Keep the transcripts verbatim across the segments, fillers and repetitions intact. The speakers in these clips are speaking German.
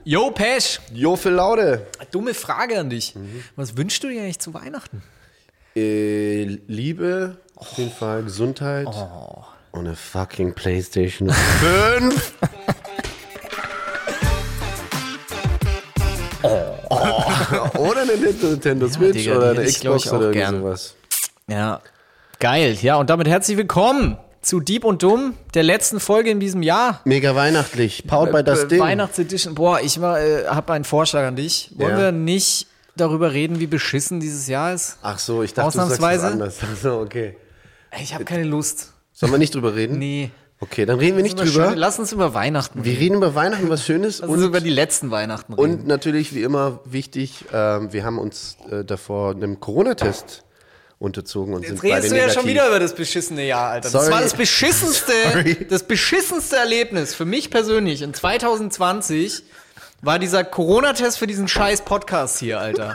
Jo, Pesch. Jo, Phil Laude. Dumme Frage an dich. Mhm. Was wünschst du dir eigentlich zu Weihnachten? Äh, Liebe, auf jeden Fall, Gesundheit Oh. und eine fucking PlayStation fünf. oh. Oh. Oder eine Nintendo Switch Digga, oder die eine hätte ich, glaub ich, Xbox auch oder gern. sowas. Ja, geil. Ja, und damit herzlich willkommen zu Dieb und Dumm, der letzten Folge in diesem Jahr. Mega weihnachtlich. Powered by das äh, Ding. Weihnachtsedition. Boah, ich äh, habe einen Vorschlag an dich. Wollen Ja. wir nicht darüber reden, wie beschissen dieses Jahr ist? Ach so, ich dachte, du sagst Ausnahmsweise? was anderes. Ach so, okay. Ich habe keine Lust. Sollen wir nicht drüber reden? Nee. Okay, dann reden wir nicht Lass uns drüber. schön- Lass uns über Weihnachten Wir reden über Weihnachten, was Schönes. Lass und uns über die letzten Weihnachten reden. Und natürlich, wie immer, wichtig, ähm, wir haben uns äh, davor einem Corona-Test unterzogen und Jetzt sind beide redest du ja negativ. schon wieder über das beschissene Jahr, Alter. Sorry. Das war das beschissenste, Sorry. das beschissenste Erlebnis für mich persönlich in zwanzig zwanzig war dieser Corona-Test für diesen scheiß Podcast hier, Alter.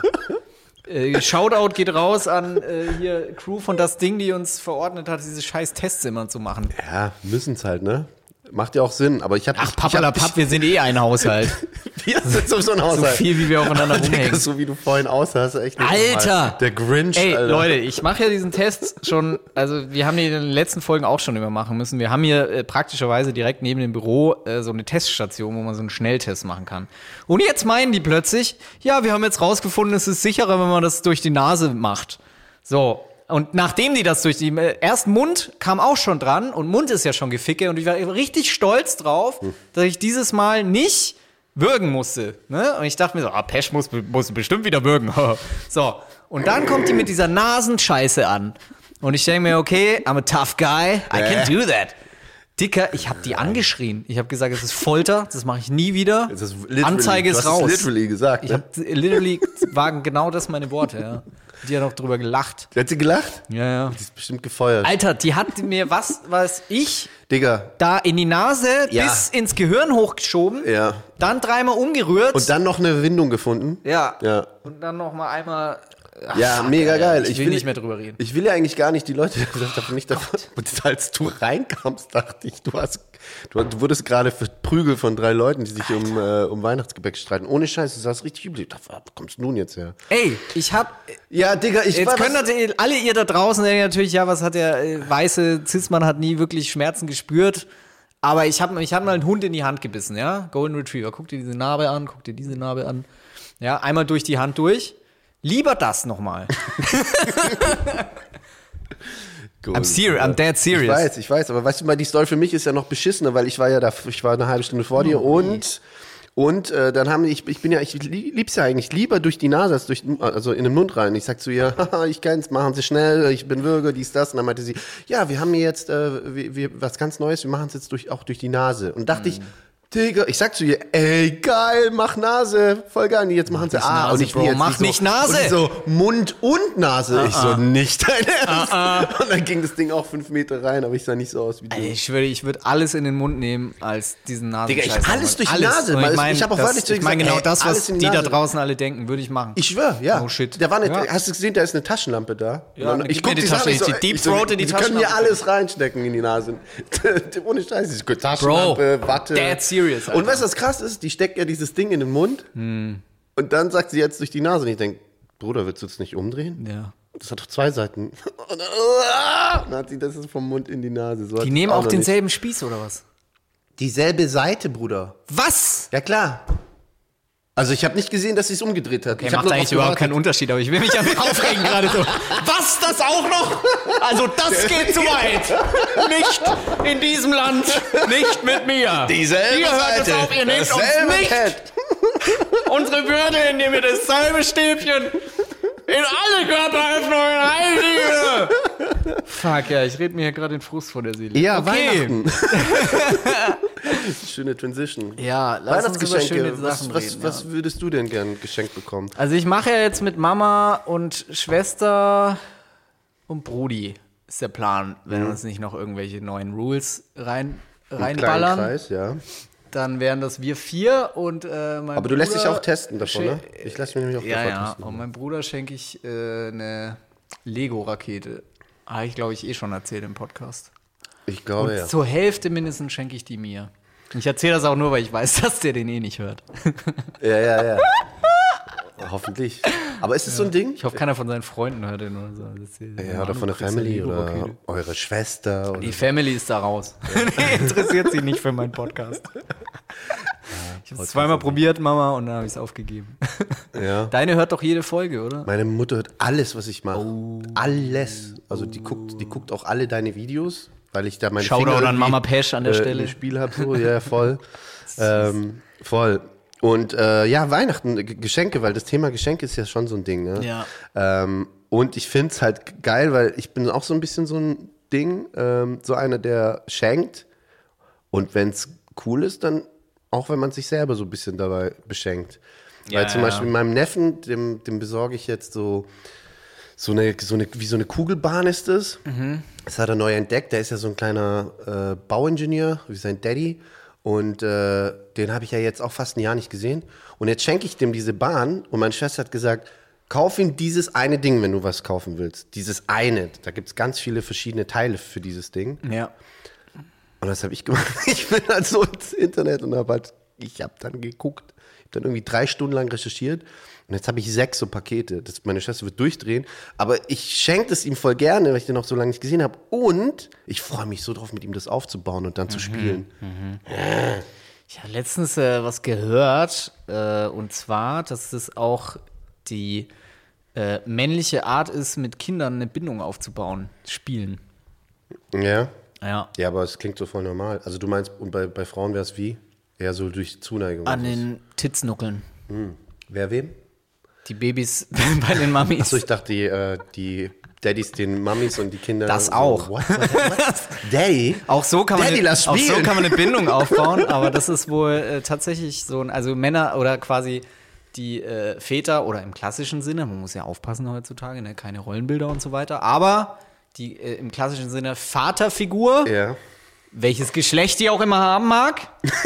äh, Shoutout geht raus an äh, hier Crew von Das Ding, die uns verordnet hat, diese scheiß Tests immer zu machen. Ja, müssen's halt, ne? Macht ja auch Sinn, aber ich habe Ach, Pappalapapp, wir sind eh ein Haushalt. Wir sind sowieso ein So Haushalt. viel, wie wir aufeinander Digga, rumhängen. so wie du vorhin aussahst, echt nicht Alter! normal. Der Grinch, Ey, Alter. Leute, ich mache ja diesen Test schon, also wir haben die in den letzten Folgen auch schon immer machen müssen. Wir haben hier äh, praktischerweise direkt neben dem Büro äh, so eine Teststation, wo man so einen Schnelltest machen kann. Und jetzt meinen die plötzlich, ja, wir haben jetzt rausgefunden, es ist sicherer, wenn man das durch die Nase macht. So. Und nachdem die das durch die, äh, erst Mund kam auch schon dran und Mund ist ja schon geficke und ich war richtig stolz drauf, Hm. dass ich dieses Mal nicht würgen musste. Ne? Und ich dachte mir so, ah, Pesch muss, muss bestimmt wieder würgen. So. Und dann kommt die mit dieser Nasenscheiße an. Und ich denke mir, okay, I'm a tough guy, I can do that. Dicker, ich habe die angeschrien. Ich habe gesagt, es ist Folter, das mache ich nie wieder. Das ist literally- Anzeige ist du hast raus. es literally gesagt, Ich ne? habe literally, waren genau das meine Worte, ja. Die hat auch drüber gelacht. Hat sie gelacht? Ja, ja. Die ist bestimmt gefeuert. Alter, die hat mir was, was ich Digga. da in die Nase Ja. bis ins Gehirn hochgeschoben, Ja. dann dreimal umgerührt. Und dann noch eine Windung gefunden. ja. Ja. Und dann noch mal einmal. Ach, Ja, fuck, mega Alter. geil. Ich, will nicht mehr drüber reden. Ich will ja eigentlich gar nicht die Leute davon nicht davon. Und als du reinkamst, dachte ich, du hast, du, du wurdest gerade verprügelt von drei Leuten, die sich um, äh, um Weihnachtsgebäck streiten. Ohne Scheiß, du sahst richtig übel. Ich dachte, wo kommst du nun jetzt her? Ey, ich hab. Ja, Digga, ich Jetzt war, können natürlich alle ihr da draußen denken natürlich, ja, was hat der äh, weiße Cis-Mann hat nie wirklich Schmerzen gespürt. Aber ich habe ich hab mal einen Hund in die Hand gebissen, ja? Golden Retriever. Guck dir diese Narbe an, guck dir diese Narbe an. Ja, einmal durch die Hand durch. Lieber das nochmal. I'm serious, I'm dead serious. Ich weiß, ich weiß, aber weißt du mal, die Story für mich ist ja noch beschissener, weil ich war ja da, ich war eine halbe Stunde vor dir Oh, und und äh, dann haben ich ich bin ja ich lieb's ja eigentlich lieber durch die Nase als durch also in den Mund rein. Ich sag zu ihr, haha, ich kenn's, machen Sie schnell, ich bin Würger, dies das und dann meinte sie, ja, wir haben hier jetzt äh, wir, wir, was ganz Neues, wir machen es jetzt durch auch durch die Nase und dachte ich, Digga, ich sag zu ihr, ey, geil, mach Nase, voll geil. Und jetzt machen sie nicht ah, Nase, und ich Bro, jetzt mach die so, nicht Nase. Und die so Mund und Nase. Ich so, nicht dein Ernst. Ah, Und dann ging das Ding auch fünf Meter rein, aber ich sah nicht so aus wie du. Ey, ich schwöre, ich würde alles in den Mund nehmen als diesen Nasenscheiß. Digga, ich- alles durch die Nase, Und weil Ich es- meine ich hab auch wörtlich zu dir ich mein gesagt, genau ey, das, alles was in die die da Nase. draußen alle denken, würde ich machen. Ich schwör, ja. Oh, shit. Da war eine, Ja. Hast du gesehen, da ist eine Taschenlampe da? Ja, Und dann ich gib mir guck die die Sache, Tasche, ich so, ich die Deep ich so, Throat in die Sie können mir Taschenlampe. alles reinstecken in die Nase. Ohne Scheiß. Ich guck, Taschenlampe, Watte. dead serious, Alter. Und weißt du, was krass ist? Die steckt ja dieses Ding in den Mund Hm. und dann sagt sie jetzt durch die Nase und ich denke, Bruder, willst du es nicht umdrehen? Ja. Das hat doch zwei Seiten. Und dann, dann hat sie das ist vom Mund in die Nase. So hat Die sie nehmen es auch noch denselben Spieß, oder was? nicht. Dieselbe Seite, Bruder. Was? Ja, klar. Also ich habe nicht gesehen, dass sie es umgedreht hat. Okay, ich hab macht nur eigentlich drauf überhaupt gewartet. keinen Unterschied, aber ich will mich ja aufregen gerade so. Was, das auch noch? Also das geht zu weit. Nicht in diesem Land, nicht mit mir. Dieselbe Ihr hört Seite. es auf, ihr nehmt uns dasselbe nicht Pad. unsere Würde, indem ihr dasselbe Stäbchen in alle Körperöffnungen reinlege. Fuck, ja, ich rede mir hier gerade den Frust vor der Seele. Ja, okay. Weihnachten. Schöne Transition. Ja, lass uns über schöne Weihnachtsgeschenke. Was, Sachen was, reden. was ja. würdest du denn gern geschenkt bekommen? Also ich mache ja jetzt mit Mama und Schwester und Brudi ist der Plan, wenn wir uns nicht noch irgendwelche neuen Rules rein, Kleinen reinballern. Kreis, ja. Dann wären das wir vier und äh, mein Aber du lässt dich Bruder auch testen davon, ne? schen- Ich lasse mich nämlich auch Ja, davon ja. testen. Und meinem Bruder schenke ich äh, eine Lego-Rakete. Habe ich, glaube ich, eh schon erzählt im Podcast. Ich glaube, Und ja. zur Hälfte mindestens schenke ich die mir. Ich erzähle das auch nur, weil ich weiß, dass der den eh nicht hört. Ja, ja, ja. Hoffentlich. Aber ist es ja so ein Ding? Ich hoffe, keiner von seinen Freunden hört den oder so. Ja, oder von der Family oder eure Schwester. Oder die so. Family ist da raus. Nee, interessiert sich nicht für meinen Podcast. Ich habe es zweimal probiert, Mama, und dann habe ich es aufgegeben. Ja. Deine hört doch jede Folge, oder? Meine Mutter hört alles, was ich mache. Oh. Alles. Also die guckt, die guckt auch alle deine Videos, weil ich da meine Shoutout Finger an Mama Pesch an der äh, Stelle. im Spiel habe. So. Ja, voll. ähm, voll. Und äh, ja, Weihnachten, G- Geschenke, weil das Thema Geschenke ist ja schon so ein Ding. Ne? Ja. Ähm, und ich finde es halt geil, weil ich bin auch so ein bisschen so ein Ding, ähm, so einer, der schenkt. Und wenn es cool ist, dann auch wenn man sich selber so ein bisschen dabei beschenkt. Ja, weil zum ja. Beispiel meinem Neffen, dem, dem besorge ich jetzt so, so eine, so eine, wie so eine Kugelbahn ist es. Mhm. Das hat er neu entdeckt. Der ist ja so ein kleiner äh, Bauingenieur, wie sein Daddy. Und äh, den habe ich ja jetzt auch fast ein Jahr nicht gesehen. Und jetzt schenke ich dem diese Bahn. Und meine Schwester hat gesagt, kauf ihm dieses eine Ding, wenn du was kaufen willst. Dieses eine. Da gibt es ganz viele verschiedene Teile für dieses Ding. Ja. Und das habe ich gemacht. Ich bin halt so ins Internet und habe halt, ich habe dann geguckt. Ich habe dann irgendwie drei Stunden lang recherchiert. Und jetzt habe ich sechs so Pakete. Das, meine Schwester wird durchdrehen. Aber ich schenke es ihm voll gerne, weil ich den noch so lange nicht gesehen habe. Und ich freue mich so drauf, mit ihm das aufzubauen und dann mhm. zu spielen. Mhm. Ich habe letztens äh, was gehört. Äh, und zwar, dass es auch die äh, männliche Art ist, mit Kindern eine Bindung aufzubauen. Spielen. Ja? Ja. Ja, aber es klingt so voll normal. Also du meinst, und bei, bei Frauen wäre es wie? Eher so durch Zuneigung. An den Titsnuckeln. Hm. Wer wem? Die Babys bei den Mamis. Achso, ich dachte, die, äh, die Daddys den Mamis und die Kinder. Das so, auch. What, what, what? Daddy? Auch so kann man Daddy, eine, lass auch so spielen. kann man eine Bindung aufbauen, aber das ist wohl äh, tatsächlich so ein, also Männer oder quasi die äh, Väter oder im klassischen Sinne, man muss ja aufpassen heutzutage, ne, keine Rollenbilder und so weiter, aber die äh, im klassischen Sinne Vaterfigur, Ja. welches Geschlecht die auch immer haben mag,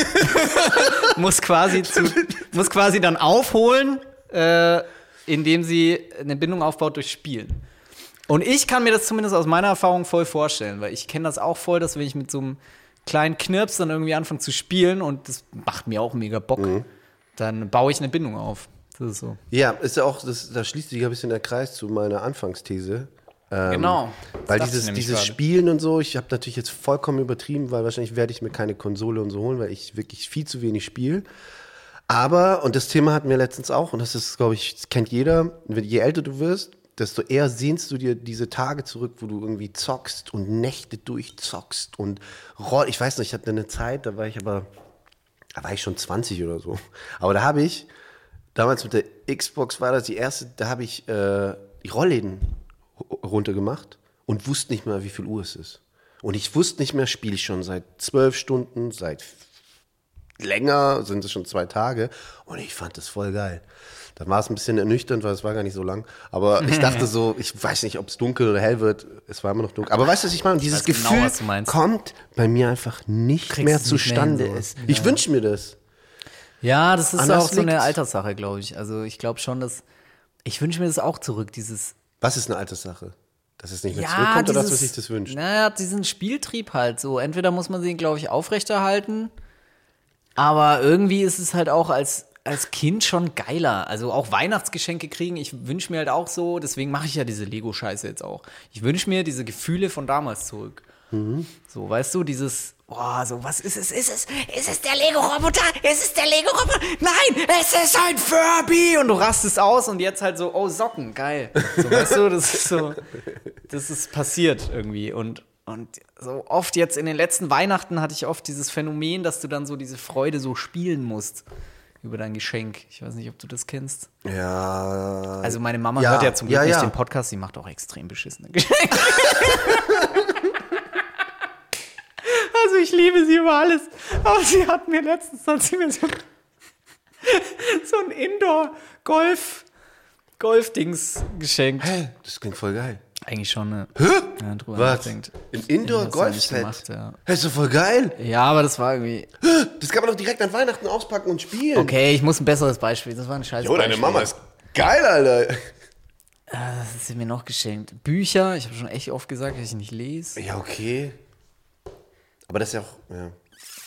muss quasi zu, muss quasi dann aufholen, äh, indem sie eine Bindung aufbaut durch Spielen. Und ich kann mir das zumindest aus meiner Erfahrung voll vorstellen, weil ich kenne das auch voll, dass wenn ich mit so einem kleinen Knirps dann irgendwie anfange zu spielen und das macht mir auch mega Bock, mhm. dann baue ich eine Bindung auf. Das ist so. Ja, ist ja auch, das, da schließt sich ein bisschen der Kreis zu meiner Anfangsthese. Ähm, Genau. Weil dieses, dieses Spielen und so, ich habe natürlich jetzt vollkommen übertrieben, weil wahrscheinlich werde ich mir keine Konsole und so holen, weil ich wirklich viel zu wenig spiele. Aber, und das Thema hatten wir letztens auch, und das ist, glaube ich, das kennt jeder, je älter du wirst, desto eher sehnst du dir diese Tage zurück, wo du irgendwie zockst und Nächte durchzockst und roll. Ich weiß nicht, ich hatte eine Zeit, da war ich aber, da war ich schon zwanzig oder so. Aber da habe ich, damals mit der Xbox war das die erste, da habe ich äh, die Rollläden runtergemacht und wusste nicht mehr, wie viel Uhr es ist. Und ich wusste nicht mehr, spiele ich schon seit zwölf Stunden, seit länger, sind es schon zwei Tage. Und ich fand das voll geil. Dann war es ein bisschen ernüchternd, weil es war gar nicht so lang. Aber ich dachte so, ich weiß nicht, ob es dunkel oder hell wird. Es war immer noch dunkel. Aber weißt du, was ich meine? Dieses genau, Gefühl was du meinst. kommt bei mir einfach nicht Kriegst mehr du nicht mehr zustande. hin, so. Es- Ich wünsche mir das. Ja, das ist Anders auch so eine liegt's. Alterssache, glaube ich. Also ich glaube schon, dass, ich wünsche mir das auch zurück, dieses Was ist eine Alterssache? Dass es nicht mehr ja, zurückkommt oder dieses, dass man sich das wünscht? Naja, diesen Spieltrieb halt so. Entweder muss man den, glaube ich, aufrechterhalten, aber irgendwie ist es halt auch als, als Kind schon geiler. Also auch Weihnachtsgeschenke kriegen, ich wünsche mir halt auch so, deswegen mache ich ja diese Lego-Scheiße jetzt auch. Ich wünsche mir diese Gefühle von damals zurück. Mhm. So, weißt du, dieses, boah, so, was ist es? Ist es, ist es der Lego-Roboter? Ist es der Lego-Roboter? Nein, es ist ein Furby! Und du rastest aus und jetzt halt so, oh, Socken, geil. So, weißt du, das ist so, das ist passiert irgendwie. Und, und so oft jetzt in den letzten Weihnachten hatte ich oft dieses Phänomen, dass du dann so diese Freude so spielen musst über dein Geschenk. Ich weiß nicht, ob du das kennst. Ja. Also meine Mama Ja, hört ja zum Glück ja, nicht ja. den Podcast, sie macht auch extrem beschissene Geschenke. Also ich liebe sie über alles. Aber sie hat mir letztens hat sie mir so, so ein Indoor-Golf Golf-Dings geschenkt. Hä? Das klingt voll geil. Eigentlich schon, ne? Hä? Ja, drüber Was? nachdenkt. Ein Ja, das hab ich Indoor-Golf-Set? gemacht, ja. Hä, ist doch voll geil. Ja, aber das war irgendwie. Das kann man doch direkt an Weihnachten auspacken und spielen. Okay, ich muss ein besseres Beispiel. Das war ein scheiß Jo, deine Beispiel. Mama ist geil, Alter. Was ist sie mir noch geschenkt? Bücher. Ich habe schon echt oft gesagt, dass ich nicht lese. Ja, okay. Aber das ist ja auch, ja.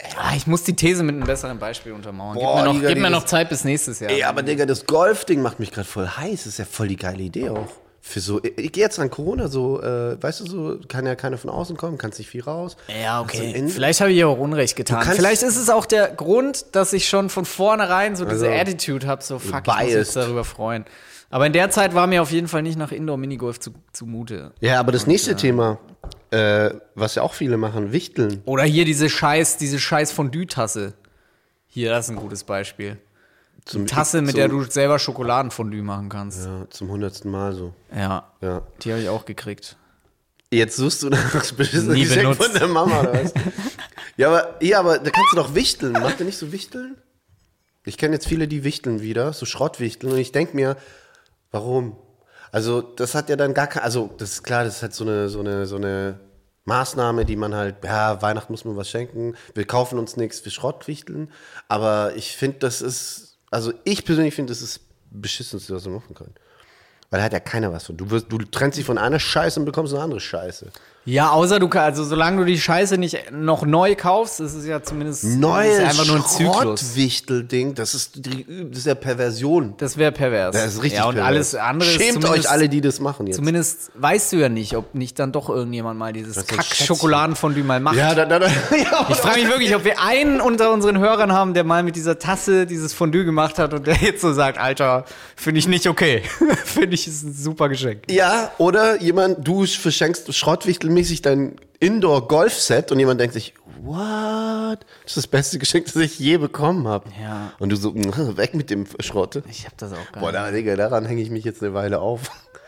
Ah, ich muss die These mit einem besseren Beispiel untermauern. Boah, gib mir noch, Digga, gib mir dieses- noch Zeit bis nächstes Jahr. Ey, aber Digga, das Golfding macht mich gerade voll heiß. Das ist ja voll die geile Idee auch. Für so, ich, ich gehe jetzt an Corona so, äh, weißt du so, kann ja keiner von außen kommen, kannst nicht viel raus. Ja, Also okay. in- Vielleicht habe ich ihr auch Unrecht getan. kannst- Vielleicht ist es auch der Grund, dass ich schon von vornherein so diese Also, Attitude habe, so fuck, ich muss mich biased. darüber freuen. Aber in der Zeit war mir auf jeden Fall nicht nach Indoor-Minigolf zu, zumute. Ja, aber das nächste Thema, äh, was ja auch viele machen, Wichteln. Oder hier diese scheiß, diese scheiß Fondue-Tasse. Hier, das ist ein gutes Beispiel. Zum, Tasse, mit zum, der du selber Schokoladenfondue machen kannst. Ja, zum hundertsten Mal so. Ja, Ja. die habe ich auch gekriegt. Jetzt suchst du nach das beschissene Nie Geschenk benutzt. von der Mama, oder was? ja, aber, ja, aber da kannst du doch wichteln. Macht ihr nicht so Wichteln? Ich kenne jetzt viele, die wichteln wieder, so Schrottwichteln. Und ich denke mir, warum? Also, das hat ja dann gar kein, also, das ist klar, das ist halt so eine, so eine, so eine Maßnahme, die man halt, ja, Weihnachten muss man was schenken, wir kaufen uns nichts, wir Schrottwichteln. Aber ich finde, das ist, also, ich persönlich finde, das ist das Beschissenste, was wir machen können. Weil da hat ja keiner was von. Du, wirst, du trennst dich von einer Scheiße und bekommst eine andere Scheiße. Ja, außer du kannst, also solange du die Scheiße nicht noch neu kaufst, ist es ja zumindest ist es Neues einfach nur ein Zyklus. Schrottwichtel-Ding, das ist, die, das ist ja Perversion. Das wäre pervers. Das ist richtig Ja, und pervers. alles andere ist Schämt zumindest- euch alle, die das machen jetzt. Zumindest weißt du ja nicht, ob nicht dann doch irgendjemand mal dieses Das ist ein Kack-Schokoladenfondue mal macht. Ja, da, da, da, ja, Ich frage mich wirklich, ob wir einen unter unseren Hörern haben, der mal mit dieser Tasse dieses Fondue gemacht hat und der jetzt so sagt, Alter, finde ich nicht okay. Finde ich, ist ein super Geschenk. ja, oder jemand, du verschenkst schrottwichtelmäßig dein Indoor-Golf-Set und jemand denkt sich, what? Das ist das beste Geschenk, das ich je bekommen habe. Ja. Und du so, weg mit dem Schrotte. Ich habe das auch gar Boah, nicht. da, Digga, daran hänge ich mich jetzt eine Weile auf.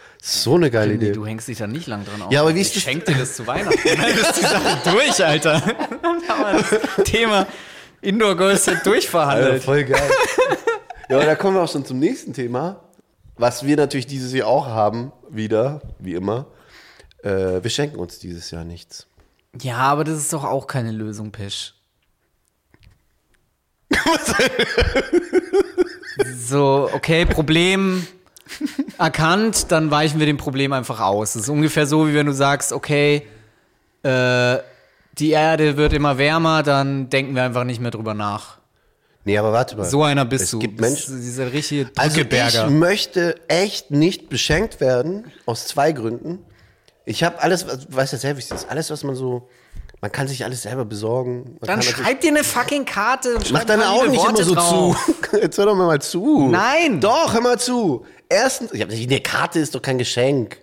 So eine geile Nee, Idee. du hängst dich da nicht lang dran auf. Ja, aber wie ist ich das- schenk dir das zu Weihnachten. Dann ist die Sache durch, Alter. Dann haben wir das Thema Indoor-Golf-Set Alter, durchverhandelt. voll geil. Ja, aber da kommen wir auch schon zum nächsten Thema, was wir natürlich dieses Jahr auch haben, wieder, wie immer. Äh, wir schenken uns dieses Jahr nichts. Ja, aber das ist doch auch keine Lösung, Pesch. So, okay, Problem erkannt, dann weichen wir dem Problem einfach aus. Das ist ungefähr so, wie wenn du sagst, okay, äh, die Erde wird immer wärmer, dann denken wir einfach nicht mehr drüber nach. Nee, aber warte mal. So einer bist es du. gibt Das Menschen, ist dieser richtige also Drückeberger. ich möchte echt nicht beschenkt werden, aus zwei Gründen. Ich habe alles, du weißt ja selber, wie es ist, alles, was man so, man kann sich alles selber besorgen. Man Dann kann natürlich- schreib dir eine fucking Karte und Mach schreib deine ein paar Augen liebe nicht immer Worte so drauf. zu. Jetzt hör doch mal, mal zu. Nein. Doch, hör mal zu. Erstens, ich hab nicht, eine Karte ist doch kein Geschenk.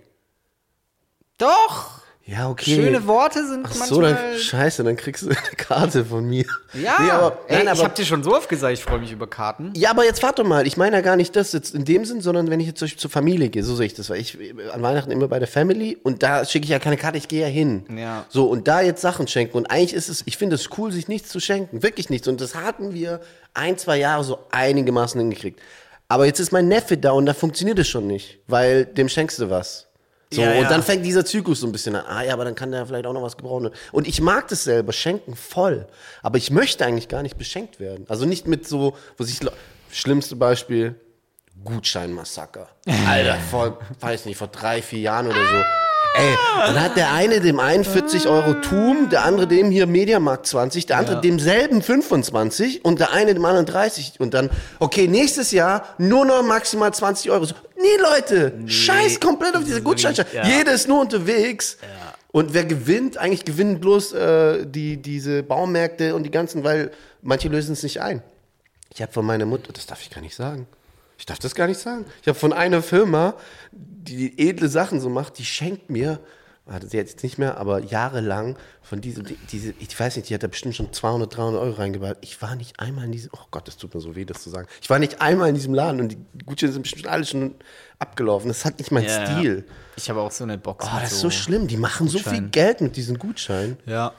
Doch. Ja, okay. Schöne Worte sind Ach so, dann, manchmal... scheiße, dann kriegst du eine Karte von mir. Ja, Nee, aber, ey, nein, ich aber, hab dir schon so oft gesagt, ich freue mich über Karten. ja, aber jetzt warte mal, ich meine ja gar nicht das jetzt in dem Sinn, sondern wenn ich jetzt zum Beispiel zur Familie gehe, so sehe ich das, weil ich an Weihnachten immer bei der Family und da schicke ich ja keine Karte, ich gehe ja hin. Ja. So, und da jetzt Sachen schenken und eigentlich ist es, ich finde es cool, sich nichts zu schenken, wirklich nichts und das hatten wir ein, zwei Jahre so einigermaßen hingekriegt. Aber jetzt ist mein Neffe da und da funktioniert es schon nicht, weil dem schenkst du was. So, Ja, ja. und dann fängt dieser Zyklus so ein bisschen an. Ah ja, aber dann kann der vielleicht auch noch was gebrauchen. Und ich mag das selber, schenken voll. Aber ich möchte eigentlich gar nicht beschenkt werden. Also nicht mit so, was ich, schlimmste Beispiel, Gutscheinmassaker. Alter, vor, weiß nicht, vor drei, vier Jahren oder so. Ey, dann hat der eine dem einen vierzig Euro Tum, der andere dem hier Mediamarkt zwanzig, der andere Ja. demselben fünfundzwanzig und der eine dem anderen dreißig. Und dann, okay, nächstes Jahr nur noch maximal zwanzig Euro. So, nee, Leute, scheiß komplett auf diese Gutscheinscheine. Ja. Jeder ist nur unterwegs. Und wer gewinnt? Eigentlich gewinnen bloß äh, die, diese Baumärkte und die ganzen, weil manche lösen es nicht ein. Ich habe von meiner Mutter, das darf ich gar nicht sagen. Ich darf das gar nicht sagen. Ich habe von einer Firma, die edle Sachen so macht, die schenkt mir, hatte sie jetzt nicht mehr, aber jahrelang von diesem, die, diese, ich weiß nicht, die hat da bestimmt schon zweihundert, dreihundert Euro reingebaut. Ich war nicht einmal in diesem, oh Gott, das tut mir so weh, das zu sagen. Ich war nicht einmal in diesem Laden und die Gutscheine sind bestimmt alle schon abgelaufen. Das hat nicht meinen Ja, Stil. ja. Ich habe auch so eine Box. Oh, mit das ist so schlimm. Die machen so viel Gutscheinen. Geld mit diesen Gutscheinen. Ja.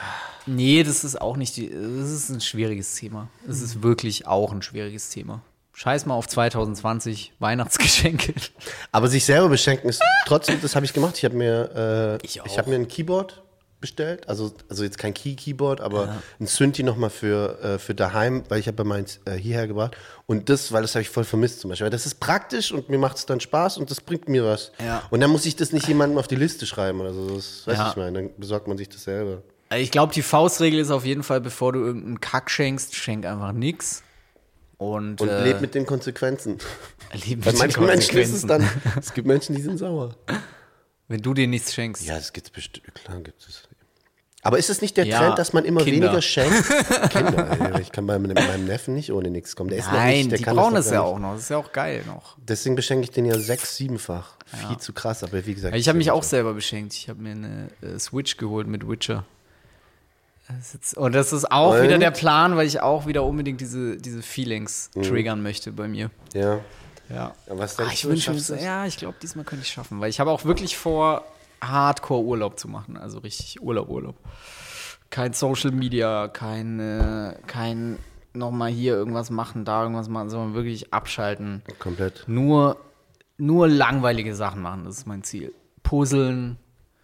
Nee, das ist auch nicht die. Das ist ein schwieriges Thema. Es ist wirklich auch ein schwieriges Thema. Scheiß mal auf zwanzig zwanzig Weihnachtsgeschenke. Aber sich selber beschenken ist trotzdem, das habe ich gemacht. Ich habe mir, äh, Ich ich auch. habe mir ein Keyboard bestellt. Also, also jetzt kein Key-Keyboard, aber ein Synthi nochmal für, äh, für daheim, weil ich habe meins äh, hierher gebracht. Und das, weil das habe ich voll vermisst zum Beispiel. Weil das ist praktisch und mir macht es dann Spaß und das bringt mir was. Ja. Und dann muss ich das nicht jemandem auf die Liste schreiben oder so. Das weiß Ja. ich mal. Dann besorgt man sich das selber. Ich glaube, die Faustregel ist auf jeden Fall, bevor du irgendeinen Kack schenkst, schenk einfach nix. Und, Und äh, leb mit den Konsequenzen. leb Bei mit den manchen Menschen ist es Konsequenzen. dann, es gibt Menschen, die sind sauer. Wenn du dir nichts schenkst. Ja, das gibt's bestimmt, klar gibt es. Aber ist es nicht der Ja, Trend, dass man immer Kinder. weniger schenkt? Kinder, ey, ich kann bei meinem, meinem Neffen nicht ohne nichts kommen. Der ist noch Nein, nicht, der die kann brauchen das das noch ja gar auch noch. Das ist ja auch geil noch. nicht. Deswegen beschenke ich den ja sechs-, siebenfach. Viel zu krass, aber wie gesagt. Ich habe mich auch selber beschenkt. Ich habe mir eine äh, Switch geholt mit Witcher. Das ist jetzt, und das ist auch Und? wieder der Plan, weil ich auch wieder unbedingt diese, diese Feelings Mhm. triggern möchte bei mir. Ja. Ja. Ja, was Ah, denkst ich du, wünsche mir, schaffst du das? ja, ich glaube, diesmal könnte ich schaffen, weil ich habe auch wirklich vor, Hardcore-Urlaub zu machen, also richtig Urlaub, Urlaub. Kein Social Media, kein, äh, kein nochmal hier irgendwas machen, da irgendwas machen, sondern wirklich abschalten. Komplett. Nur, nur langweilige Sachen machen, das ist mein Ziel. Puzzeln.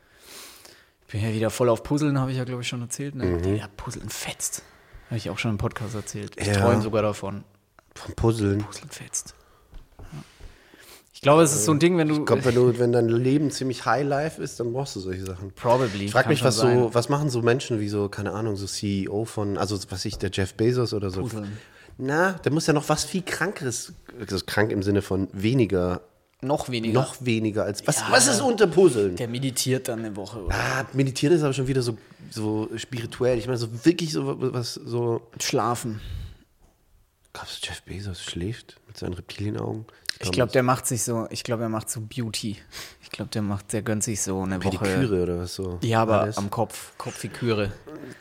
Ich bin ja wieder voll auf Puzzeln, habe ich ja, glaube ich, schon erzählt. Ne? Mhm. Ja, Puzzeln fetzt. Habe ich auch schon im Podcast erzählt. Ich Ja. träume sogar davon. Vom Puzzeln. Puzzeln fetzt. Ja. Ich glaube, es ist so ein Ding, wenn du. Ich glaube, wenn, du, wenn dein Leben ziemlich Highlife ist, dann brauchst du solche Sachen. Probably. Ich frage kann mich, schon was sein. so, was machen so Menschen wie so, keine Ahnung, so C E O von, also was ich, der Jeff Bezos oder so. Puzzeln. Na, der muss ja noch was viel Krankeres, also krank im Sinne von weniger, Noch weniger. noch weniger als, was, Ja, was ist unter Puzzeln? Der meditiert dann eine Woche. Oder? Ah, meditieren ist aber schon wieder so, so spirituell. Ich meine, so wirklich so was, so. Schlafen. Glaubst du, Jeff Bezos schläft mit seinen Reptilienaugen? Ich glaube, der macht sich so, ich glaube, er macht so Beauty. Ich glaube, der macht, der gönnt sich so eine Woche. Pediküre oder was so. Ja, aber Alles. am Kopf, Kopfiküre.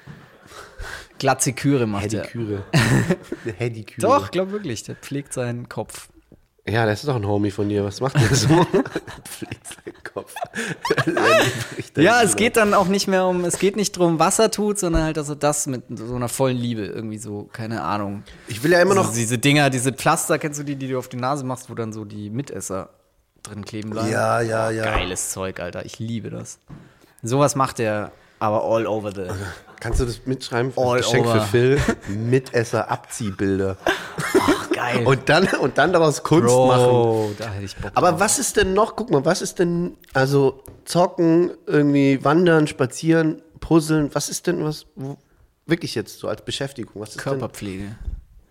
Glatziküre macht er. Hediküre. Eine Hediküre. Doch, ich glaube wirklich, der pflegt seinen Kopf. Ja, das ist doch ein Homie von dir. Was macht der so? Pflegt seinen Kopf. Ja, es geht dann auch nicht mehr um, es geht nicht drum, was er tut, sondern halt, dass er das mit so einer vollen Liebe irgendwie so, keine Ahnung. Ich will ja immer noch. Also diese Dinger, diese Pflaster, kennst du die, die du auf die Nase machst, wo dann so die Mitesser drin kleben bleiben? Ja, ja, ja. Geiles Zeug, Alter. Ich liebe das. Sowas macht er aber all over the. Kannst du das mitschreiben? All Geschenk over. für Phil. Mitesser-Abziehbilder. Ach, geil. Und dann, und dann daraus Kunst machen. Bro, da hätte ich Bock Aber drauf. was ist denn noch? Guck mal, was ist denn, also zocken, irgendwie wandern, spazieren, puzzeln, was ist denn was, wo, wirklich jetzt so als Beschäftigung? Was ist Körperpflege. Denn?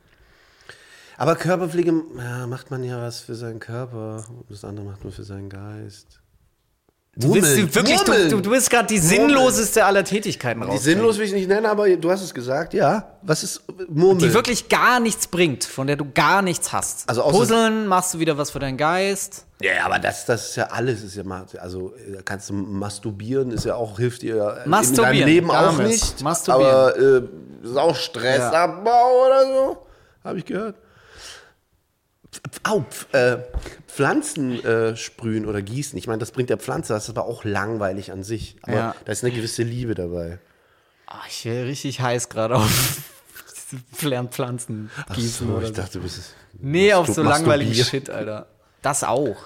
Aber Körperpflege, ja, macht man ja was für seinen Körper und das andere macht man für seinen Geist. Du bist Murmeln, wirklich, du, Murmeln. du, du bist gerade die sinnloseste aller Tätigkeiten Die raus. sinnlos will ich nicht nennen, aber du hast es gesagt, ja. Was ist Murmeln? Die wirklich gar nichts bringt, von der du gar nichts hast. Also außer- Puzzeln, machst du wieder was für deinen Geist. Ja, aber das, das ist ja alles. Ist ja mal, also äh, kannst du masturbieren, ist ja auch, hilft dir in Masturbieren, deinem Leben auch damals. nicht. Masturbieren. Aber äh, ist auch Stressabbau oder so, habe ich gehört. Pf- Au, pf- äh, Pflanzen äh, sprühen oder gießen. Ich meine, das bringt der Pflanze, das ist aber auch langweilig an sich. Aber Ja. da ist eine gewisse Liebe dabei. Oh, ich wäre richtig heiß gerade auf diese Pfl- Pflanzen Ach gießen so, oder ich so. dachte, du bist es. Nee, auf so Masturbieren. langweiligen Shit, Alter. Das auch.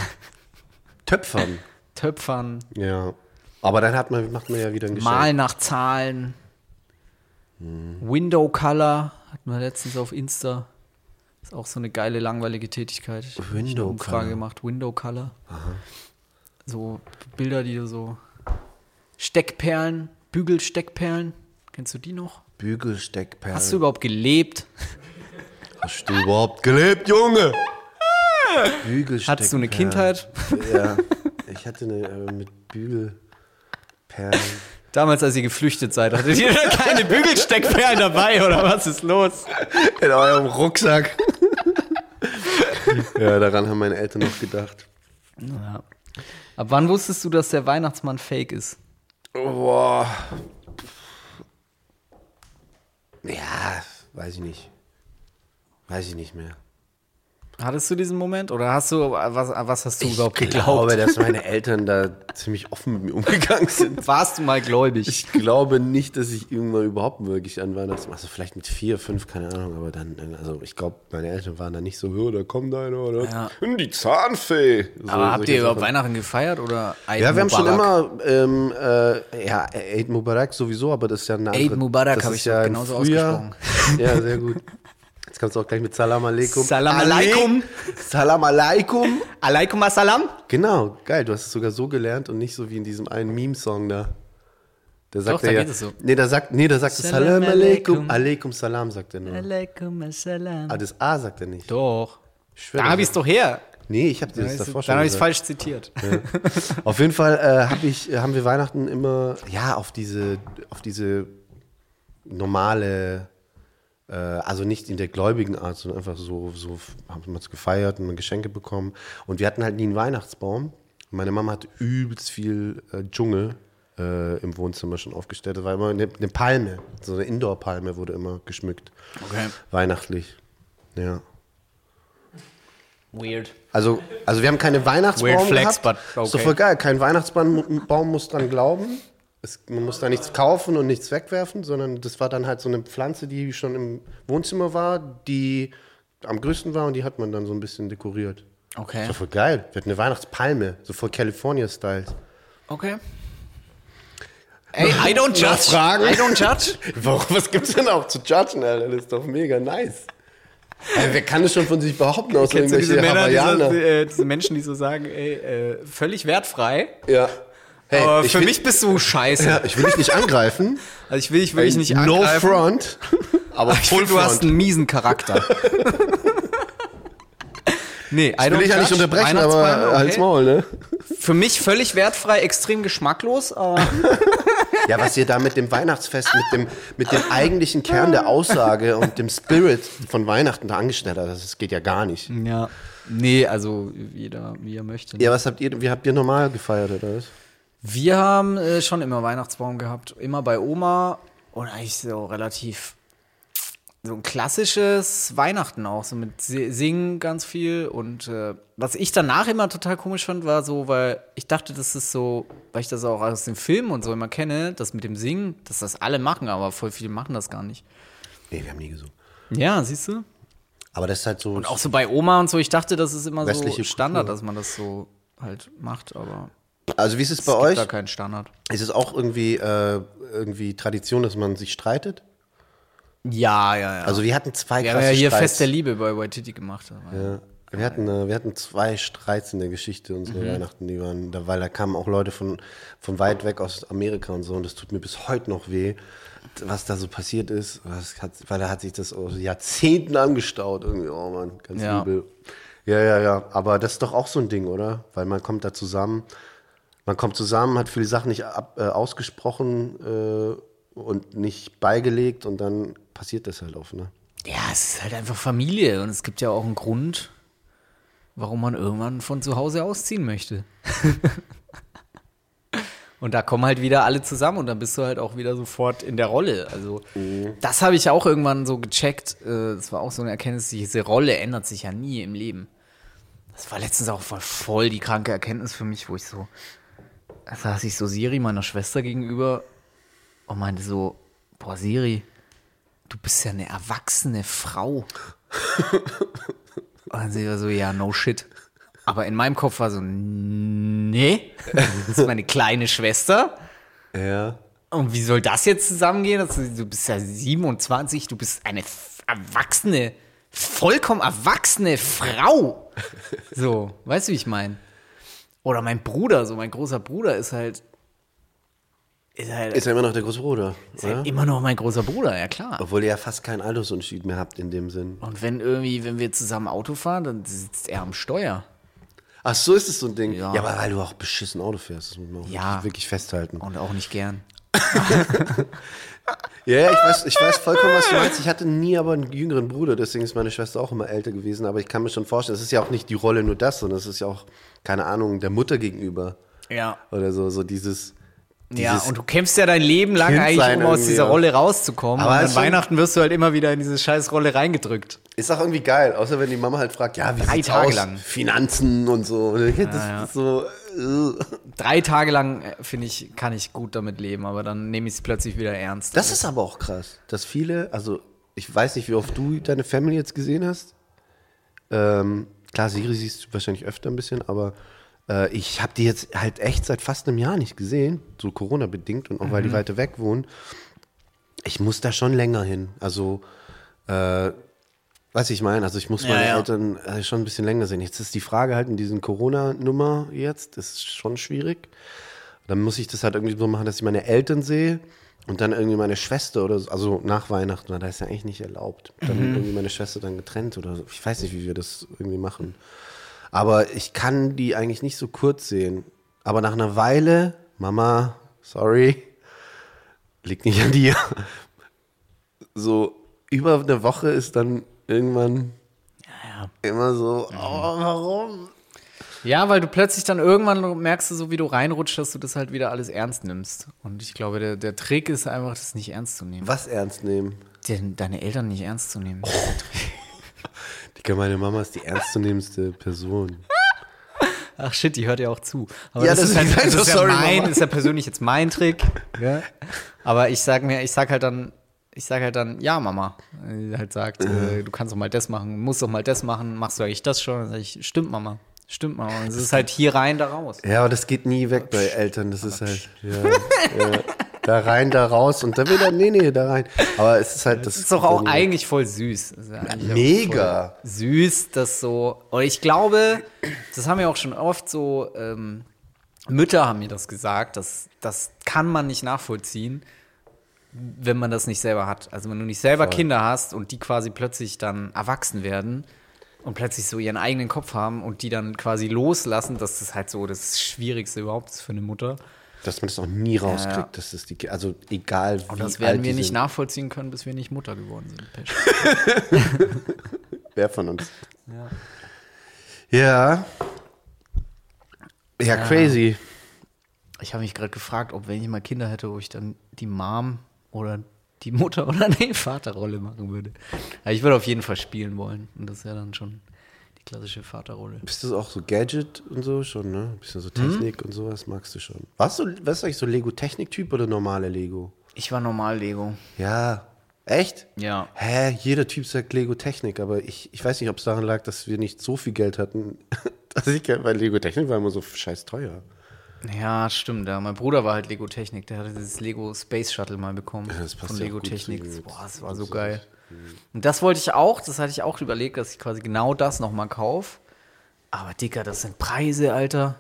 Töpfern. Töpfern, Ja. Aber dann hat man, macht man ja wieder ein Geschenk. Malen nach Zahlen. Window Color hatten wir letztens auf Insta. Ist auch so eine geile, langweilige Tätigkeit. Ich hab Window eine Umfrage Color. gemacht. Window Color. So Bilder, die du so. Steckperlen, Bügelsteckperlen. Kennst du die noch? Bügelsteckperlen. Hast du überhaupt gelebt? Hast du überhaupt gelebt, Junge? Bügelsteckperlen. Hattest du eine Kindheit? Ja, ich hatte eine äh, mit Bügelperlen. Damals, als ihr geflüchtet seid, hattet ihr da keine Bügelsteckperlen dabei, oder was ist los? In eurem Rucksack. Ja, daran haben meine Eltern noch gedacht. Ja. Ab wann wusstest du, dass der Weihnachtsmann fake ist? Boah. Ja, weiß ich nicht. Weiß ich nicht mehr. Hattest du diesen Moment? Oder hast du, was, was hast du Ich überhaupt geglaubt? glaube, dass meine Eltern da ziemlich offen mit mir umgegangen sind. Warst du mal gläubig? Ich glaube nicht, dass ich irgendwann überhaupt wirklich an Weihnachten, also vielleicht mit vier, fünf, keine Ahnung, aber dann, also ich glaube, meine Eltern waren da nicht so, oh, da kommt einer, oder Ja. die Zahnfee. So, Aber habt solche ihr überhaupt Sachen. Weihnachten gefeiert oder Eid Ja, wir haben schon Mubarak? immer, ähm, äh, ja, Eid Mubarak sowieso, aber das ist ja eine andere. Eid Mubarak das habe ist ich ja doch im genauso Frühjahr. ausgesprochen. Ja, sehr gut. Jetzt kannst du auch gleich mit Salam Aleikum. Salam Aleikum. Salam Aleikum. Alaikum assalam? Genau, geil, du hast es sogar so gelernt und nicht so wie in diesem einen Meme-Song da. Da sagt Doch, da er ja, geht es so. Nee, da sagt, nee, da sagt er Salam Salam alaikum. alaikum. Alaikum Salam, sagt er nur. Alaikum assalam. Ah, das A sagt er nicht. Doch. Ich schwör, Da habe ich es doch her. Nee, ich habe dir das Dann davor schon habe ich es gesagt. falsch zitiert. Ja. Auf jeden Fall äh, hab ich, haben wir Weihnachten immer, ja, auf diese, auf diese normale, äh, also nicht in der gläubigen Art, sondern einfach so, so haben wir es gefeiert und man Geschenke bekommen. Und wir hatten halt nie einen Weihnachtsbaum. Meine Mama hatte übelst viel äh, Dschungel äh, im Wohnzimmer schon aufgestellt. Das war immer eine, eine Palme, so eine Indoor-Palme wurde immer geschmückt. Okay. Weihnachtlich. Ja. Weird. Also, also wir haben keine Weihnachtsbaum Weird flex, gehabt. but okay. Ist doch voll geil. Kein Weihnachtsbaum Baum muss dran glauben. Es, man muss da nichts kaufen und nichts wegwerfen, sondern das war dann halt so eine Pflanze, die schon im Wohnzimmer war, die am größten war und die hat man dann so ein bisschen dekoriert. Okay. Das war voll geil. Wir hatten eine Weihnachtspalme, so voll California-Styles. Okay. Ey, I don't judge. Noch Fragen? I don't judge. Warum, was gibt's denn auch zu judgen, Alter? Das ist doch mega nice. Ey, wer kann das schon von sich behaupten, außer Kennst du diese irgendwelche Männer, Hawaiianer? diese, äh, diese Menschen, die so sagen, ey, äh, völlig wertfrei, Ja. Hey, aber ich für will, mich bist du scheiße. ja, ich will dich nicht angreifen. Also ich will dich wirklich nicht no angreifen. front, aber Ich full finde, du hast front. einen miesen Charakter. Nee, I Ich will dich ja nicht unterbrechen, aber halt's Maul, ne? Für mich völlig wertfrei, extrem geschmacklos, aber Ja, was ihr da mit dem Weihnachtsfest, mit dem, mit dem eigentlichen Kern der Aussage und dem Spirit von Weihnachten da angestellt habt, das geht ja gar nicht. ja. Nee, also jeder, wie er möchte. Ja, was habt ihr, wie habt ihr normal gefeiert, oder was? Wir haben äh, schon immer Weihnachtsbaum gehabt, immer bei Oma und eigentlich so relativ so ein klassisches Weihnachten auch, so mit Si- Singen ganz viel und äh, was ich danach immer total komisch fand, war so, weil ich dachte, das ist so, weil ich das auch aus den Filmen und so immer kenne, das mit dem Singen, dass das alle machen, aber voll viele machen das gar nicht. Nee, wir haben nie gesungen. Ja, siehst du? Aber das ist halt so. Und auch so bei Oma und so, ich dachte, das ist immer so Westliche Standard, Kultur. dass man das so halt macht, aber Also wie ist es bei es gibt euch? da keinen Standard. Ist es auch irgendwie, äh, irgendwie Tradition, dass man sich streitet? Ja, ja, ja. Also wir hatten zwei wir haben krasse ja hier Streits. Fest der Liebe bei Waititi gemacht. Aber Ja. Wir hatten, äh, wir hatten zwei Streits in der Geschichte unserer Weihnachten, die waren, da, weil da kamen auch Leute von, von weit weg aus Amerika und so und das tut mir bis heute noch weh, was da so passiert ist, was hat, weil da hat sich das aus Jahrzehnten angestaut irgendwie, oh Mann, ganz Ja. übel. Ja, ja, ja, aber das ist doch auch so ein Ding, oder? Weil man kommt da zusammen, man kommt zusammen, hat viele Sachen nicht ab, äh, ausgesprochen äh, und nicht beigelegt und dann passiert das halt oft, ne? Ja, es ist halt einfach Familie und es gibt ja auch einen Grund, warum man irgendwann von zu Hause ausziehen möchte. Und da kommen halt wieder alle zusammen und dann bist du halt auch wieder sofort in der Rolle. Also das habe ich auch irgendwann so gecheckt. äh, Das war auch so eine Erkenntnis, diese Rolle ändert sich ja nie im Leben. Das war letztens auch voll, voll die kranke Erkenntnis für mich, wo ich so, da saß ich so Siri, meiner Schwester gegenüber und meinte so, boah Siri, du bist ja eine erwachsene Frau. Und dann sie war so, ja, no shit. Aber in meinem Kopf war so, nee, das ist meine kleine Schwester. Ja. Und wie soll das jetzt zusammengehen? Also, du bist ja siebenundzwanzig, du bist eine f- erwachsene, vollkommen erwachsene Frau. So, weißt du, wie ich meine? Oder mein Bruder, so mein großer Bruder ist halt, ist halt, Ist ja immer noch der große Bruder, ist oder? halt immer noch mein großer Bruder, ja klar. Obwohl ihr ja fast keinen Altersunterschied mehr habt in dem Sinn. Und wenn irgendwie, wenn wir zusammen Auto fahren, dann sitzt er am Steuer. Ach, so ist es so ein Ding. Ja. Ja, aber weil du auch beschissen Auto fährst, das muss man auch Ja. wirklich, wirklich festhalten. Und auch nicht gern. Ja, ja, ich weiß, ich weiß vollkommen, was du meinst. Ich hatte nie aber einen jüngeren Bruder, deswegen ist meine Schwester auch immer älter gewesen. Aber ich kann mir schon vorstellen, es ist ja auch nicht die Rolle nur das, sondern es ist ja auch, keine Ahnung, der Mutter gegenüber. Ja. Oder so, so dieses. Ja, dieses und du kämpfst ja dein Leben lang Kind eigentlich, sein um aus irgendwie, dieser ja. Rolle rauszukommen. Aber und ist an schon- Weihnachten wirst du halt immer wieder in diese scheiß Rolle reingedrückt. Ist auch irgendwie geil, außer wenn die Mama halt fragt, ja, wie Drei sieht's Tage aus? lang. Finanzen und so. Das ja. ist so. äh. Drei Tage lang, äh, finde ich, kann ich gut damit leben, aber dann nehme ich es plötzlich wieder ernst. Das ist aber auch krass, dass viele, also ich weiß nicht, wie oft du deine Family jetzt gesehen hast. Ähm, klar, Siri siehst du wahrscheinlich öfter ein bisschen, aber äh, ich habe die jetzt halt echt seit fast einem Jahr nicht gesehen, so Corona-bedingt und auch weil die weiter weg wohnen. Ich muss da schon länger hin. Also, äh, was ich meine, also ich muss Ja, meine ja. Eltern äh, schon ein bisschen länger sehen. Jetzt ist die Frage halt in diesen Corona-Nummer jetzt, das ist schon schwierig. Dann muss ich das halt irgendwie so machen, dass ich meine Eltern sehe und dann irgendwie meine Schwester oder so, also nach Weihnachten, weil da ist ja eigentlich nicht erlaubt. Dann mhm. irgendwie meine Schwester dann getrennt oder so. Ich weiß nicht, wie wir das irgendwie machen. Aber ich kann die eigentlich nicht so kurz sehen. Aber nach einer Weile, Mama, sorry, liegt nicht an dir. So über eine Woche ist dann irgendwann ja, ja. immer so, oh, warum? Ja, weil du plötzlich dann irgendwann merkst, du so wie du reinrutscht, dass du das halt wieder alles ernst nimmst. Und ich glaube, der, der Trick ist einfach, das nicht ernst zu nehmen. Was ernst nehmen? Den, deine Eltern nicht ernst zu nehmen. Oh. Digga, meine Mama ist die ernstzunehmendste Person. Ach shit, die hört ja auch zu. Aber ja, das, das ist, halt, das so, ist, ja sorry, mein, Mama. ist ja persönlich jetzt mein Trick. Ja. Aber ich sag mir, ich sag halt dann, ich sag halt dann, ja, Mama. Die halt sagt, äh, du kannst doch mal das machen, musst doch mal das machen, machst du eigentlich das schon? Dann sag ich, stimmt, Mama. Stimmt, Mama. Und es ist halt hier rein, da raus. Ja, aber das geht nie weg bei Eltern. Das ist halt, ja, ja, da rein, da raus und da wieder, nee, nee, da rein. Aber es ist halt, das, das ist doch auch eigentlich voll süß. Das ist ja eigentlich mega voll süß, das so. Und ich glaube, das haben ja auch schon oft so, ähm, Mütter haben mir das gesagt, dass das kann man nicht nachvollziehen, wenn man das nicht selber hat. Also wenn du nicht selber voll. Kinder hast und die quasi plötzlich dann erwachsen werden und plötzlich so ihren eigenen Kopf haben und die dann quasi loslassen, das ist halt so das Schwierigste überhaupt für eine Mutter. Dass man das auch nie rauskriegt. Ja, ja. Das ist die, also egal wie und das werden alt wir die nicht sind. nachvollziehen können, bis wir nicht Mutter geworden sind. Wer von uns? Ja. Ja. Ja, ja. Crazy. Ich habe mich gerade gefragt, ob wenn ich mal Kinder hätte, wo ich dann die Mom oder die Mutter oder die Vaterrolle machen würde. Ja, ich würde auf jeden Fall spielen wollen. Und das ist ja dann schon die klassische Vaterrolle. Bist du auch so Gadget und so schon, ne? Bist du so Technik hm? und sowas magst du schon? Warst du, warst du eigentlich so Lego-Technik-Typ oder normale Lego? Ich war normal Lego. Ja. Echt? Ja. Hä? Jeder Typ sagt Lego-Technik, aber ich, ich weiß nicht, ob es daran lag, dass wir nicht so viel Geld hatten. dass ich, weil Lego-Technik war immer so scheiß teuer. Ja, stimmt. Ja. Mein Bruder war halt Lego Technik. Der hatte dieses Lego Space Shuttle mal bekommen. Ja, das passt von ja Lego gut Technik. zu Boah, das war so geil. Mhm. Und das wollte ich auch. Das hatte ich auch überlegt, dass ich quasi genau das nochmal kaufe. Aber Dicker, das sind Preise, Alter.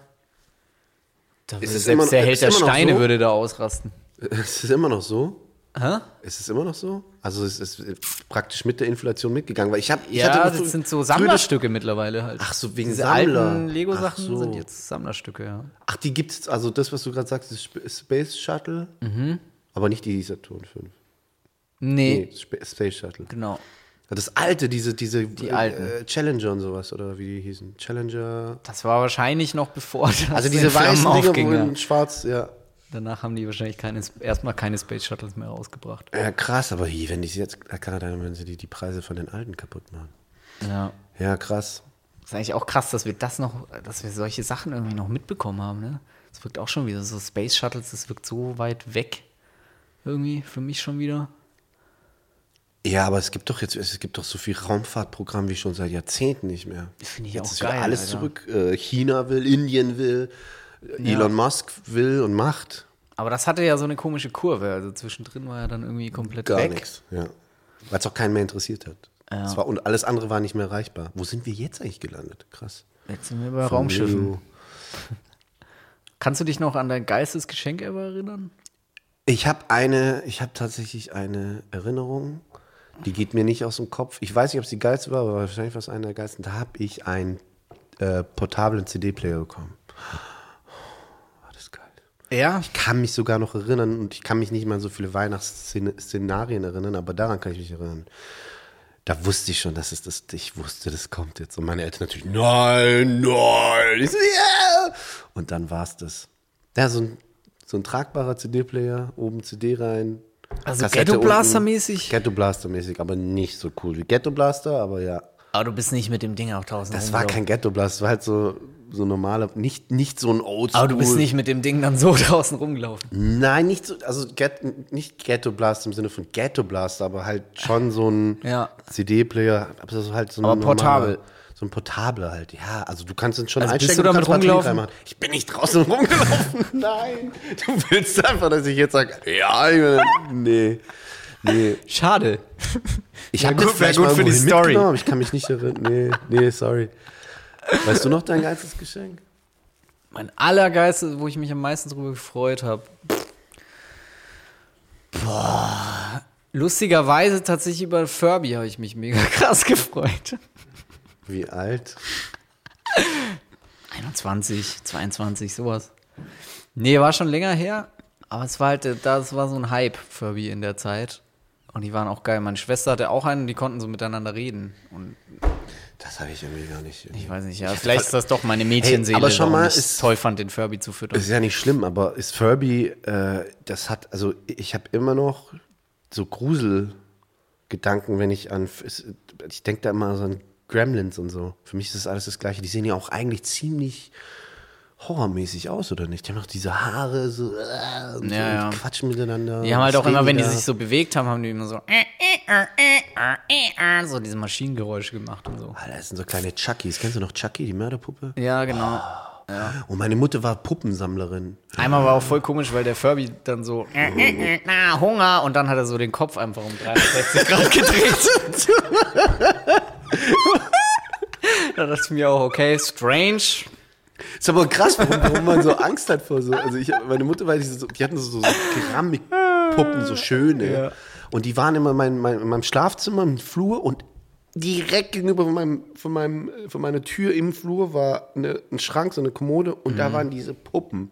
Da würde selbst immer, der Held der Steine so? würde da ausrasten. Ist es immer noch so? Hä? Ist es immer noch so? Also es ist praktisch mit der Inflation mitgegangen, weil ich habe ja, ich hatte das sind so Sammlerstücke früher, mittlerweile halt. Ach so, wegen Diese Sammler. alten Lego-Sachen so. sind jetzt Sammlerstücke, ja. Ach, die gibt's, also das, was du gerade sagst, ist Space Shuttle, mhm. aber nicht die Saturn fünf. Nee. nee Space Shuttle. Genau. Das alte, diese, diese die alten. Äh, Challenger und sowas, oder wie die hießen? Challenger. Das war wahrscheinlich noch bevor das also diese weißen Dinger, wo in schwarz, ja. Danach haben die wahrscheinlich keine, erstmal keine Space Shuttles mehr rausgebracht. Ja, krass, aber hier, wenn die jetzt, gerade wenn sie die, die Preise von den alten kaputt machen. Ja. Ja, krass. Das ist eigentlich auch krass, dass wir das noch, dass wir solche Sachen irgendwie noch mitbekommen haben, ne? Das wirkt auch schon wieder so Space Shuttles, das wirkt so weit weg. Irgendwie, für mich schon wieder. Ja, aber es gibt doch jetzt, es gibt doch so viel Raumfahrtprogramm wie schon seit Jahrzehnten nicht mehr. Finde ich jetzt auch ist geil. alles Alter. zurück. Äh, China will, Indien will, ja. Elon Musk will und macht. Aber das hatte ja so eine komische Kurve. Also zwischendrin war er dann irgendwie komplett Gar weg. nichts, ja. Weil es auch keinen mehr interessiert hat. Ja. Das war, und alles andere war nicht mehr erreichbar. Wo sind wir jetzt eigentlich gelandet? Krass. Jetzt sind wir bei Von Raumschiffen. Leo. Kannst du dich noch an dein geilstes Geschenk ever erinnern? Ich habe eine, ich habe tatsächlich eine Erinnerung, die geht mir nicht aus dem Kopf. Ich weiß nicht, ob es die geilste war, aber wahrscheinlich war es eine der geilsten. Da habe ich einen äh, portablen C D-Player bekommen. War das geil. Ja? Ich kann mich sogar noch erinnern und ich kann mich nicht mal an so viele Weihnachtsszenarien erinnern, aber daran kann ich mich erinnern. Da wusste ich schon, dass es das, ich wusste, das kommt jetzt. Und meine Eltern natürlich, nein, nein. Ich so, yeah! Und dann war es das. Ja, so ein, so ein tragbarer C D-Player, oben C D rein. Also Ghetto Blaster-mäßig? Ghetto Blaster-mäßig, aber nicht so cool wie Ghetto Blaster, aber ja. Aber du bist nicht mit dem Ding auch draußen Das war kein Ghetto Blaster, das war halt so, so normaler, nicht, nicht so ein Oldschool. Aber du bist nicht mit dem Ding dann so draußen rumgelaufen? Nein, nicht so, also get, nicht Ghetto Blaster im Sinne von Ghetto Blaster, aber halt schon so ein ja. C D-Player, aber das ist halt so ein aber portabel. Normaler, so ein Portable halt, ja, also du kannst ihn schon also einstecken. Bist du damit rumgelaufen? Ich bin nicht draußen rumgelaufen, nein. Du willst einfach, dass ich jetzt sage, ja, ich bin, nee. Nee. Schade. Ich habe das vielleicht gut mal für die Story. Aber ich kann mich nicht erinnern. Nee, nee, sorry. Weißt du noch dein geilstes Geschenk? Mein allergeilstes, wo ich mich am meisten drüber gefreut habe. Boah. Lustigerweise tatsächlich über Furby habe ich mich mega krass gefreut. Wie alt? einundzwanzig, zweiundzwanzig, sowas. Nee, war schon länger her. Aber es war halt, das war so ein Hype, Furby in der Zeit. Und die waren auch geil. Meine Schwester hatte auch einen und die konnten so miteinander reden. Und das habe ich irgendwie gar nicht. ich weiß nicht, ja. Vielleicht ist das doch meine Mädchenseele, hey, aber schon mal ich es toll fand, den Furby zu füttern. Ist ja nicht schlimm, aber ist Furby, äh, das hat, also ich habe immer noch so Gruselgedanken, wenn ich an, ich denke da immer so an Gremlins und so. Für mich ist das alles das Gleiche. Die sehen ja auch eigentlich ziemlich horrormäßig aus, oder nicht? Die haben doch diese Haare so, äh, und, ja, so ja. und quatschen miteinander. Die haben halt auch immer, wenn die da. sich so bewegt haben, haben die immer so so diese Maschinengeräusche gemacht und so. Alter, das sind so kleine Chuckies. Kennst du noch Chucky, die Mörderpuppe? Ja, genau. Oh. Ja. Und meine Mutter war Puppensammlerin. Einmal war auch voll komisch, weil der Furby dann so na, Hunger und dann hat er so den Kopf einfach um dreihundertsechzig Grad gedreht. Da dachte ich mir auch, okay, strange. Ist aber krass, warum, warum man so Angst hat vor so. Also ich, meine Mutter war so, die hatten so, so Keramikpuppen, so schöne. Ja. Und die waren immer in, mein, mein, in meinem Schlafzimmer im Flur und direkt gegenüber von, meinem, von, meinem, von meiner Tür im Flur war eine, ein Schrank, so eine Kommode und mhm. da waren diese Puppen.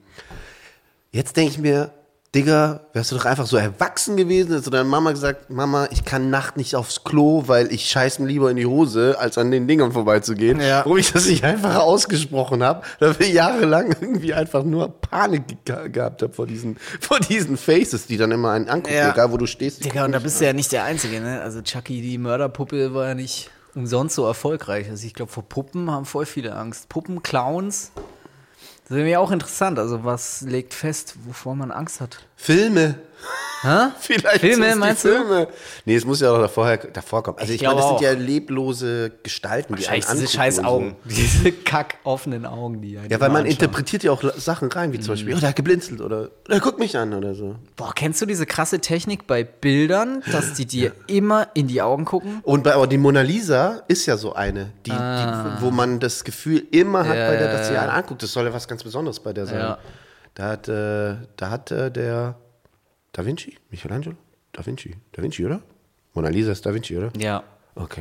Jetzt denke ich mir, Digga, wärst du doch einfach so erwachsen gewesen, hättest du deiner Mama gesagt, Mama, ich kann Nacht nicht aufs Klo, weil ich scheiß mir lieber in die Hose, als an den Dingern vorbeizugehen. Ja. Warum ich das nicht einfach ausgesprochen habe, da wir jahrelang irgendwie einfach nur Panik ge- gehabt habe vor diesen, vor diesen Faces, die dann immer einen angucken, ja. Egal wo du stehst. Digga, und da bist du ja nicht der Einzige, ne? Also Chucky, die Mörderpuppe, war ja nicht umsonst so erfolgreich. Also ich glaube, vor Puppen haben voll viele Angst. Puppen, Clowns. Das ist irgendwie auch interessant. Also, was legt fest, wovor man Angst hat? Filme. Hä? Vielleicht Filme, meinst du? Filme. Nee, es muss ja auch davor, davor kommen. Also, ich, ich meine, das auch. sind ja leblose Gestalten, die einen angucken. Diese scheiß Augen. So. Diese kack offenen Augen, die einen ja, weil man anschauen. interpretiert ja auch Sachen rein, wie zum Beispiel, oh, der hat geblinzelt oder der guckt mich an oder so. Boah, kennst du diese krasse Technik bei Bildern, dass die dir ja. immer in die Augen gucken? Und bei, aber die Mona Lisa ist ja so eine, die, ah. die, wo man das Gefühl immer hat, ja, bei der, dass sie einen anguckt. Das soll ja was ganz Besonderes bei der sein. Ja. Da hat, äh, da hat äh, der Da Vinci? Michelangelo? Da Vinci. Da Vinci, oder? Mona Lisa ist Da Vinci, oder? Ja. Okay.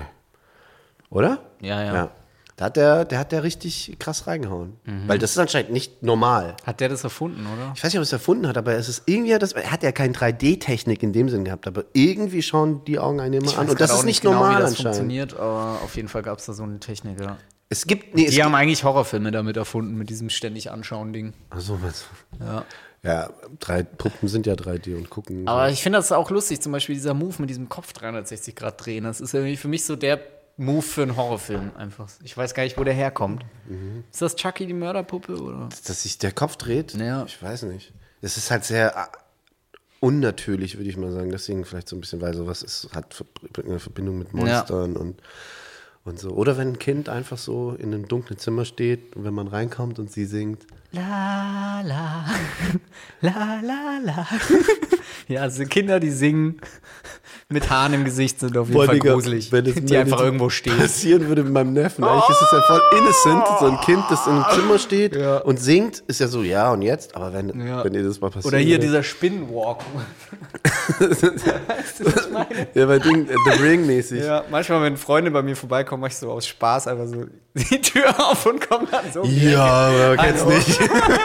Oder? Ja, ja. ja. Da hat der, der hat der richtig krass reingehauen. Mhm. Weil das ist anscheinend nicht normal. Hat der das erfunden, oder? Ich weiß nicht, ob er es erfunden hat, aber es ist irgendwie, das, er hat ja keine drei D-Technik in dem Sinn gehabt, aber irgendwie schauen die Augen einen immer ich an. Und das ist nicht genau, normal wie das anscheinend. Funktioniert, aber auf jeden Fall gab es da so eine Technik, ja. Es gibt, nee, die es haben gibt, eigentlich Horrorfilme damit erfunden, mit diesem ständig Anschauen-Ding. Ach so, was? Ja. Ja, drei Puppen sind ja drei D und gucken. Aber ich finde das auch lustig, zum Beispiel dieser Move mit diesem Kopf dreihundertsechzig Grad drehen. Das ist irgendwie für mich so der Move für einen Horrorfilm einfach. Ich weiß gar nicht, wo der herkommt. Mhm. Ist das Chucky, die Mörderpuppe, oder? Dass sich der Kopf dreht? Ja. Ich weiß nicht. Es ist halt sehr unnatürlich, würde ich mal sagen. Deswegen vielleicht so ein bisschen, weil sowas ist, hat eine Verbindung mit Monstern ja. und, und so. Oder wenn ein Kind einfach so in einem dunklen Zimmer steht und wenn man reinkommt und sie singt La, la, la, la, la. Ja, also Kinder, die singen mit Haaren im Gesicht, sind auf jeden Boah, Fall Digga, gruselig, wenn es die einfach irgendwo stehen. Passieren würde mit meinem Neffen. Eigentlich ist es ja voll innocent, so ein Kind, das im Zimmer steht ja. und singt, ist ja so, ja und jetzt, aber wenn, ja. wenn dir das mal passiert. Oder hier dieser Spinnenwalk. Weißt du, was ich meine? Ja, bei Ding, The Ring-mäßig. Ja, manchmal, wenn Freunde bei mir vorbeikommen, mache ich so aus Spaß einfach so die Tür auf und komme dann so. Ja, aber kennst nicht.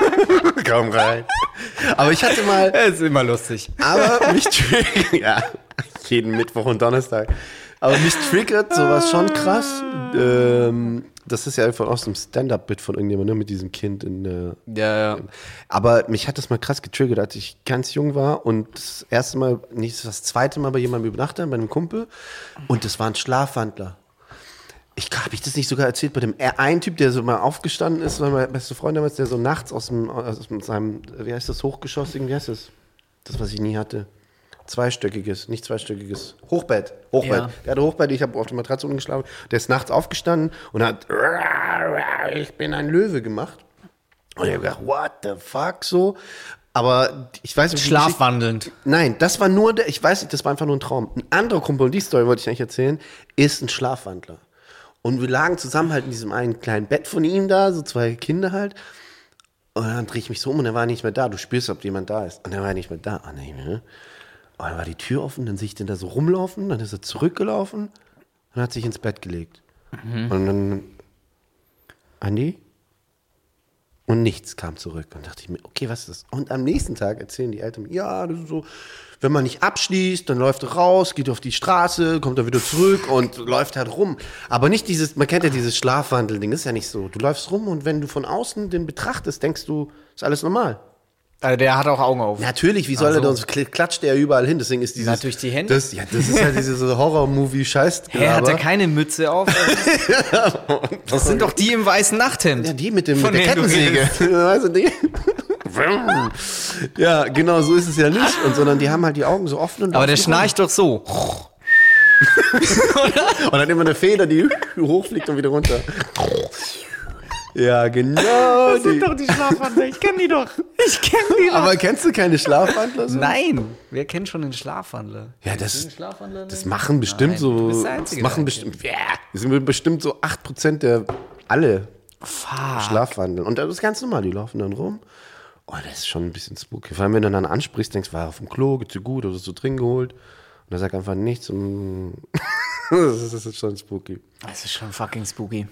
Komm rein. Aber ich hatte mal. Das ist immer lustig. Aber mich triggert. Ja, jeden Mittwoch und Donnerstag. Aber mich triggert sowas schon krass. Ähm, das ist ja einfach aus dem Stand-Up-Bit von irgendjemandem, ne, mit diesem Kind in. Äh, ja, ja. Aber mich hat das mal krass getriggert, als ich ganz jung war und das erste Mal, nicht das zweite Mal bei jemandem übernachtet, bei einem Kumpel. Und das war ein Schlafwandler. Ich habe ich das nicht sogar erzählt bei dem einen Typ, der so mal aufgestanden ist, mein bester Freund damals, der so nachts aus dem aus seinem, wie heißt das, hochgeschossigen, wie heißt das? Das, was ich nie hatte. Zweistöckiges, nicht zweistöckiges, Hochbett, Hochbett. Ja. Der hatte Hochbett, ich habe auf der Matratze unten geschlafen. Der ist nachts aufgestanden und hat ich bin ein Löwe gemacht. Und ich habe gedacht, what the fuck, so. Aber ich weiß nicht, schlafwandelnd. Nein, das war nur der, ich weiß nicht, das war einfach nur ein Traum. Ein anderer Kumpel, und die Story wollte ich eigentlich erzählen, ist ein Schlafwandler. Und wir lagen zusammen halt in diesem einen kleinen Bett von ihm da, so zwei Kinder halt. Und dann drehe ich mich so um und er war nicht mehr da. Du spürst, ob jemand da ist. Und er war nicht mehr da. Und dann war die Tür offen, dann sehe ich den da so rumlaufen, dann ist er zurückgelaufen und hat sich ins Bett gelegt. Mhm. Und dann, Andi? Und nichts kam zurück. Und dachte ich mir, okay, was ist das? Und am nächsten Tag erzählen die Eltern mir, ja, das ist so, wenn man nicht abschließt, dann läuft er raus, geht auf die Straße, kommt er wieder zurück und läuft halt rum. Aber nicht dieses, man kennt ja dieses Schlafwandel-Ding, das ist ja nicht so. Du läufst rum und wenn du von außen den betrachtest, denkst du, ist alles normal. Also der hat auch Augen auf. Natürlich, wie soll also. er denn, sonst klatscht er ja überall hin, deswegen ist dieses... Na, durch die Hände? Das, ja, das ist ja diese Horror-Movie-Scheiß. Hä, hat er keine Mütze auf? Das sind doch die im weißen Nachthemd. Ja, die mit, dem, Von mit der Kettensäge. Weißt du, die? Ja, genau, so ist es ja nicht. Und sondern die haben halt die Augen so offen. Und aber der schnarcht doch so. Und dann immer eine Feder, die hochfliegt und wieder runter. Ja, genau. Das sind doch die Schlafwandler. Ich kenn die doch. Ich kenn die doch. Aber kennst du keine Schlafwandler? So? Nein. Wer kennt schon den Schlafwandler? Ja, das, Schlafwandler das machen bestimmt Nein, so. du bist der Einzige, das machen der bestimmt. Ja, das sind bestimmt so acht Prozent der alle Fuck. Schlafwandeln. Und das ist ganz normal. Die laufen dann rum. Oh, das ist schon ein bisschen spooky. Vor allem, wenn du dann ansprichst, denkst, war er auf dem Klo, geht's dir gut oder hast du drin geholt? Und er sagt einfach nichts. Und das ist schon spooky. Das ist schon fucking spooky.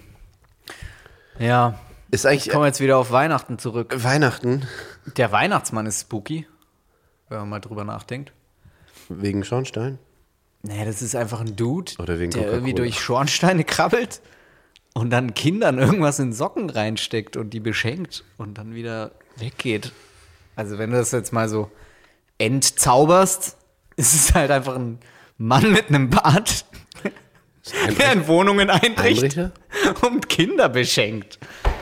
Ja. Ist eigentlich. Ich komme jetzt wieder auf Weihnachten zurück. Weihnachten. Der Weihnachtsmann ist spooky, wenn man mal drüber nachdenkt. Wegen Schornstein? Nee, das ist einfach ein Dude, Oder wegen der Coca-Cola. irgendwie durch Schornsteine krabbelt und dann Kindern irgendwas in Socken reinsteckt und die beschenkt und dann wieder weggeht. Also wenn du das jetzt mal so entzauberst, ist es halt einfach ein Mann mit einem Bart, der in Wohnungen einbricht Einbrecher? und Kinder beschenkt.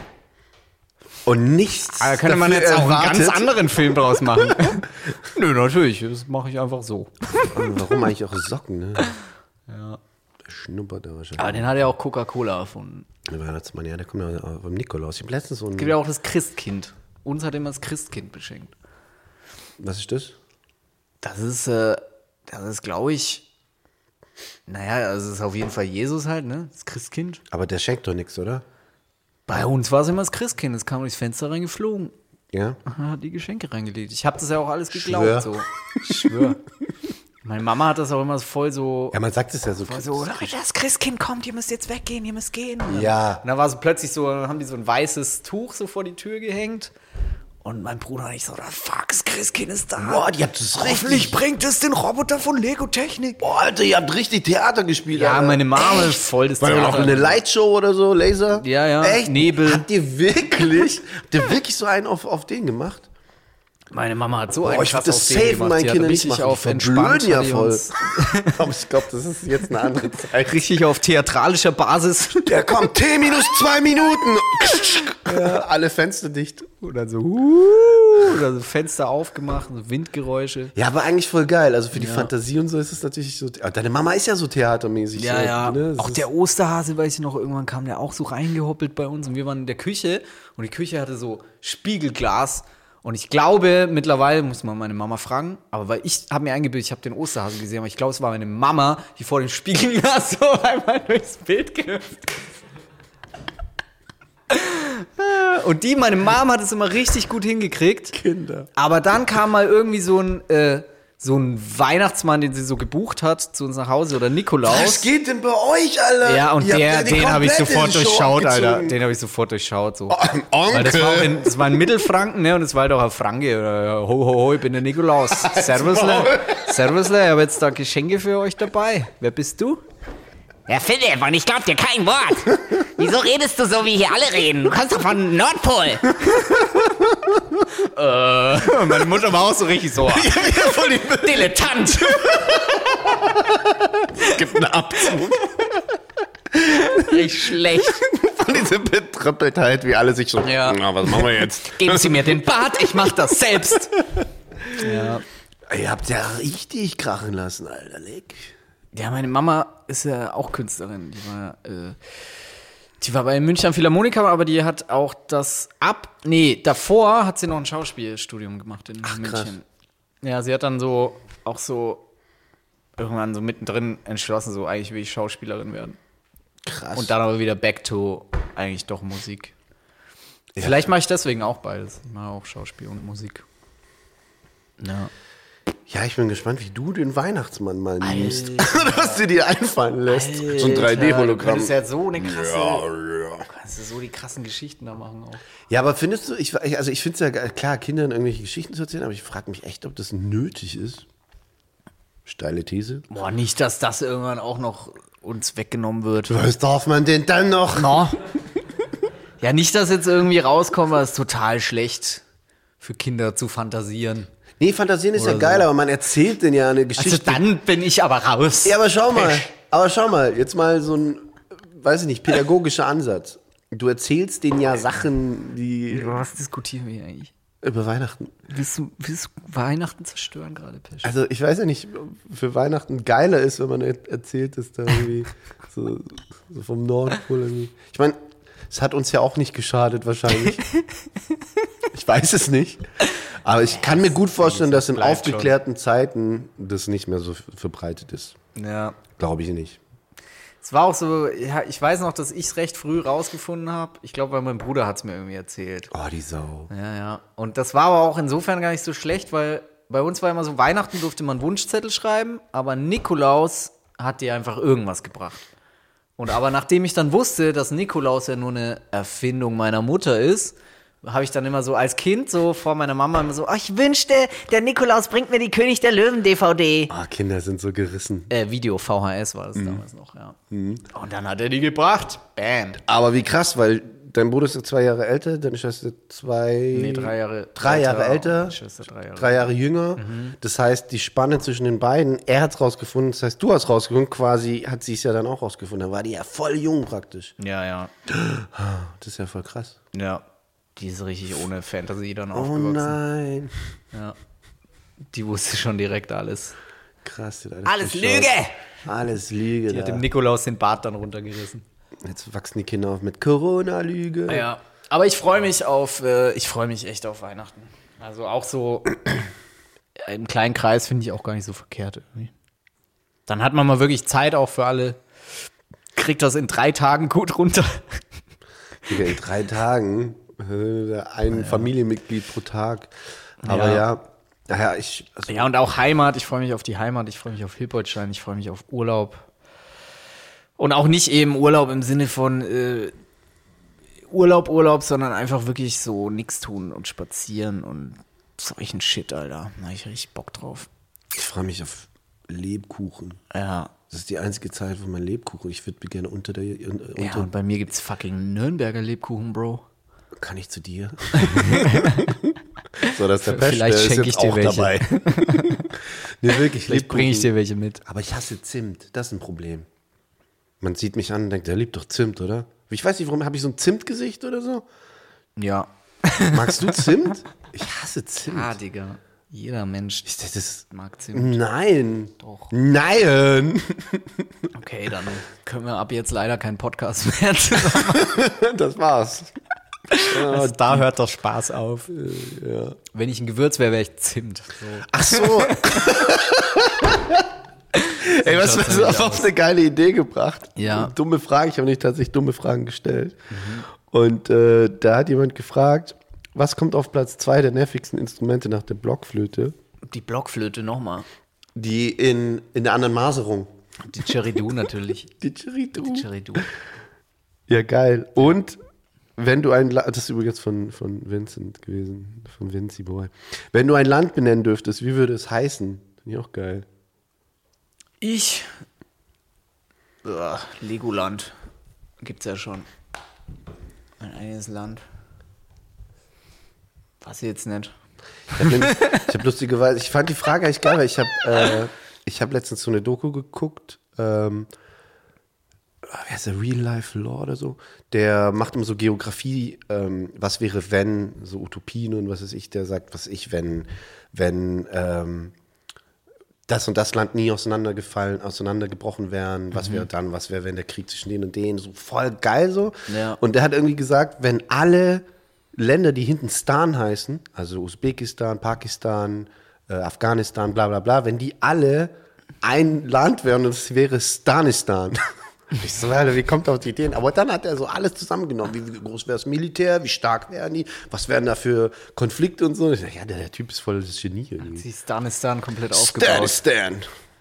Und nichts. Da könnte man jetzt auch erwartet. einen ganz anderen Film draus machen. Nö, natürlich, das mache ich einfach so. Warum eigentlich auch Socken, ne? Ja. Der schnuppert da wahrscheinlich. Aber den hat ja auch Coca-Cola erfunden. Der Weihnachtsmann, ja, der kommt ja vom Nikolaus. Ich hab letztens so ein. Es gibt ja auch das Christkind. Uns hat immer das Christkind beschenkt. Was ist das? Das ist, äh, das ist, glaube ich, naja, das ist auf jeden Fall Jesus halt, ne? Das Christkind. Aber der schenkt doch nichts, oder? Bei uns war es immer das Christkind. Es kam durchs Fenster reingeflogen. Ja. Hat die Geschenke reingelegt. Ich habe das ja auch alles geglaubt. Schwör. So. Ich schwör. Meine Mama hat das auch immer voll so. Ja, man sagt es ja so. Voll so, Leute, das Christkind kommt, ihr müsst jetzt weggehen, ihr müsst gehen. Ja. Und dann war es plötzlich so, dann haben die so ein weißes Tuch so vor die Tür gehängt. Und mein Bruder und ich so, fuck, das Christkind ist da. Boah, die habt das Hoffentlich richtig. bringt es den Roboter von Lego Technik. Boah, Alter, ihr habt richtig Theater gespielt. Ja, Alter. meine Mama ist voll des War da noch Theater. eine Lightshow oder so, Laser? Ja, ja. Echt? Nebel. Habt ihr wirklich, habt ihr wirklich so einen auf, auf den gemacht? Meine Mama hat so Boah, einen ich Krass würde das auf den safe gemacht. meinen Die hat Kindern nicht richtig machen. auf Die entspannt verblöden ja hat die voll. uns- Aber ich glaube, das ist jetzt eine andere Zeit. Richtig auf theatralischer Basis. Der kommt T minus zwei Minuten. Ja, alle Fenster dicht. Und dann so, uh, oder so Fenster aufgemacht, so Windgeräusche. Ja, aber eigentlich voll geil. Also für die Fantasie und so ist es natürlich so. Aber deine Mama ist ja so theatermäßig. Ja, so, ja. Ne? Das Auch ist- der Osterhase, weiß ich noch, irgendwann kam der auch so reingehoppelt bei uns und wir waren in der Küche und die Küche hatte so Spiegelglas und ich glaube, mittlerweile, muss man meine Mama fragen, aber weil ich habe mir eingebildet, ich habe den Osterhasen gesehen, aber ich glaube, es war meine Mama, die vor dem Spiegelglas so einmal durchs Bild gehüpft ist. Und die, meine Mama hat es immer richtig gut hingekriegt. Kinder. Aber dann kam mal irgendwie so ein, äh, so ein Weihnachtsmann, den sie so gebucht hat, zu uns nach Hause, oder Nikolaus. Was geht denn bei euch, Alter? Ja, und Ihr habt der, ja die den habe ich komplette sofort Show durchschaut, Alter. abgezogen. Den habe ich sofort durchschaut. So. Oh, Weil das war, auch Onkel. in, das war in Mittelfranken, ne? Und es war halt auch ein Franke. Oder, ho, ho, ho, ich bin der Nikolaus. Servusle. Servusle, ich habe jetzt da Geschenke für euch dabei. Wer bist du? Ja, Philipp, und ich glaub dir kein Wort. Wieso redest du so, wie hier alle reden? Du kommst doch von Nordpol. Äh, und meine Mutter war auch so richtig so. Dilettant. Gibt einen Abzug. Richtig schlecht. Von dieser Betröppeltheit, wie alle sich so. Ja. Na, was machen wir jetzt? Geben Sie mir den Bart, ich mach das selbst. Ja. Ihr habt ja richtig krachen lassen, Alter. Leck. Ja, meine Mama ist ja auch Künstlerin. Die war, äh, die war bei Münchner Philharmoniker, aber die hat auch das ab. Nee, davor hat sie noch ein Schauspielstudium gemacht in Ach, München. krass. Ja, sie hat dann so auch so irgendwann so mittendrin entschlossen, so eigentlich will ich Schauspielerin werden. Krass. Und dann aber wieder back to eigentlich doch Musik. Vielleicht mache ich deswegen auch beides. Ich mache auch Schauspiel und Musik. Ja. Ja, ich bin gespannt, wie du den Weihnachtsmann mal nimmst. Was du dir einfallen lässt. So ein drei Du D-Hologramm. könntest ja so eine krasse, Ja, ja. du kannst ja so die krassen Geschichten da machen auch. Ja, aber findest du, ich, also ich finde es ja ge- klar, Kindern irgendwelche Geschichten zu erzählen, aber ich frage mich echt, ob das nötig ist. Steile These. Boah, nicht, dass das irgendwann auch noch uns weggenommen wird. Was darf man denn dann noch? No. Ja, nicht, dass jetzt irgendwie rauskommt, was total schlecht für Kinder zu fantasieren. Nee, Fantasieren ist Oder ja geil, so. aber man erzählt denn ja eine Also Geschichte. dann bin ich aber raus. Ja, aber schau mal, aber schau mal, jetzt mal so ein, weiß ich nicht, pädagogischer Ansatz. Du erzählst denen ja Sachen, die Über was diskutieren wir eigentlich? über Weihnachten. Willst du, willst du Weihnachten zerstören gerade, Pesch? Also ich weiß ja nicht, ob für Weihnachten geiler ist, wenn man er- erzählt, dass da irgendwie so, so vom Nordpol irgendwie. Ich meine, es hat uns ja auch nicht geschadet wahrscheinlich. Ich weiß es nicht. Aber ich kann mir gut vorstellen, dass in bleibt schon. aufgeklärten Zeiten das nicht mehr so f- verbreitet ist. Ja. Glaube ich nicht. Es war auch so, ja, ich weiß noch, dass ich es recht früh rausgefunden habe. Ich glaube, weil mein Bruder hat es mir irgendwie erzählt. Oh, die Sau. Ja, ja. Und das war aber auch insofern gar nicht so schlecht, weil bei uns war immer so, Weihnachten durfte man Wunschzettel schreiben, aber Nikolaus hat dir einfach irgendwas gebracht. Und aber nachdem ich dann wusste, dass Nikolaus ja nur eine Erfindung meiner Mutter ist, habe ich dann immer so als Kind so vor meiner Mama immer so, oh, ich wünschte, der Nikolaus bringt mir die König der Löwen D V D. Ah, Kinder sind so gerissen. Äh, Video, V H S war das damals noch, ja. Und dann hat er die gebracht. Bam. Aber wie krass, weil dein Bruder ist ja zwei Jahre älter, deine Schwester zwei... Nee, drei Jahre Drei Jahre älter, älter, meine Schwester drei Jahre. drei Jahre jünger. Das heißt, die Spanne zwischen den beiden, er hat es rausgefunden, das heißt, du hast rausgefunden, quasi hat sie es ja dann auch rausgefunden. Dann war die ja voll jung praktisch. Ja, ja. Das ist ja voll krass. Ja. Die ist richtig ohne Fantasie dann Oh aufgewachsen. nein. Ja. Die wusste schon direkt alles. Krass. Die hat Alles geschaut. Lüge! Alles Lüge. Die hat Da. dem Nikolaus den Bart dann runtergerissen. Jetzt wachsen die Kinder auf mit Corona-Lüge. Ja. Aber ich freue mich auf, äh, ich freue mich echt auf Weihnachten. Also auch so im kleinen Kreis finde ich auch gar nicht so verkehrt irgendwie. Dann hat man mal wirklich Zeit auch für alle. Kriegt das in drei Tagen gut runter. Digga, in drei Tagen äh, ein Familienmitglied pro Tag. Aber ja, Ja. naja, ich. Also, Ja, und auch Heimat. Ich freue mich auf die Heimat. Ich freue mich auf Hilpoltstein. Ich freue mich auf Urlaub. Und auch nicht eben Urlaub im Sinne von äh, Urlaub, Urlaub, sondern einfach wirklich so nichts tun und spazieren und solchen Shit, Alter. Da hab ich richtig Bock drauf. ich freue mich auf Lebkuchen. Ja. Das ist die einzige Zeit, wo man Lebkuchen. Ich würde gerne unter der. Unter, Ja, und bei mir gibt's fucking Nürnberger Lebkuchen, Bro. Kann ich zu dir? So, das ist der Pesch, Vielleicht der ist schenke jetzt ich dir auch welche. dabei. Nee, wirklich, Vielleicht bringe ich Lebkuchen. dir welche mit. Aber ich hasse Zimt, das ist ein Problem. Man sieht mich an und denkt, der liebt doch Zimt, oder? Ich weiß nicht, warum, habe ich so ein Zimtgesicht oder so? Ja. Magst du Zimt? Ich hasse Zimt. Ah, Digga. Jeder Mensch Ich- Das ist, mag Zimt. nein. Doch. Nein. Okay, dann können wir ab jetzt leider keinen Podcast mehr zusammen. Das war's. Also da hört doch Spaß auf. Ja. Wenn ich ein Gewürz wäre, wäre ich Zimt. So. Ach so. Ey, was schaut's hast du nämlich auf eine geile Idee gebracht? Ja. Dumme Frage, ich habe nicht tatsächlich dumme Fragen gestellt. Und äh, da hat jemand gefragt, was kommt auf Platz zwei der nervigsten Instrumente nach der Blockflöte? Die Blockflöte nochmal. Die in, in der anderen Maserung. Die Cheridou natürlich. Die Chiridu. Cheridou. Ja, geil. Und wenn du ein La- das ist übrigens von, von Vincent gewesen, von Vinci Boy. Wenn du ein Land benennen dürftest, wie würde es heißen? Finde ich auch geil. Ich. Ugh, Legoland. Gibt's ja schon. Ein eigenes Land. Was jetzt nicht. Ich habe hab lustigerweise, ich fand die Frage eigentlich geil, weil ich habe äh, ich hab letztens so eine Doku geguckt, ähm, wer ist der, Real Life Law oder so, der macht immer so Geografie, ähm, was wäre wenn, so Utopien und was weiß ich, der sagt, was ich, wenn, wenn ähm, das und das Land nie auseinandergefallen, auseinandergebrochen wären, was wäre dann, was wäre, wenn der Krieg zwischen denen und denen, so voll geil so. Ja. Und der hat irgendwie gesagt, wenn alle Länder, die hinten Stan heißen, also Usbekistan, Pakistan, äh, Afghanistan, bla bla bla, wenn die alle ein Land wären und es wäre Stanistan. Ich so, Alter, wie kommt er auf die Ideen? Aber dann hat er so alles zusammengenommen. Wie, wie groß wäre das Militär? Wie stark wären die? Was wären da für Konflikte und so? Ich sag, ja, der, der Typ ist voll das Genie irgendwie. Die Stanistan komplett aufgebaut. Stanistan.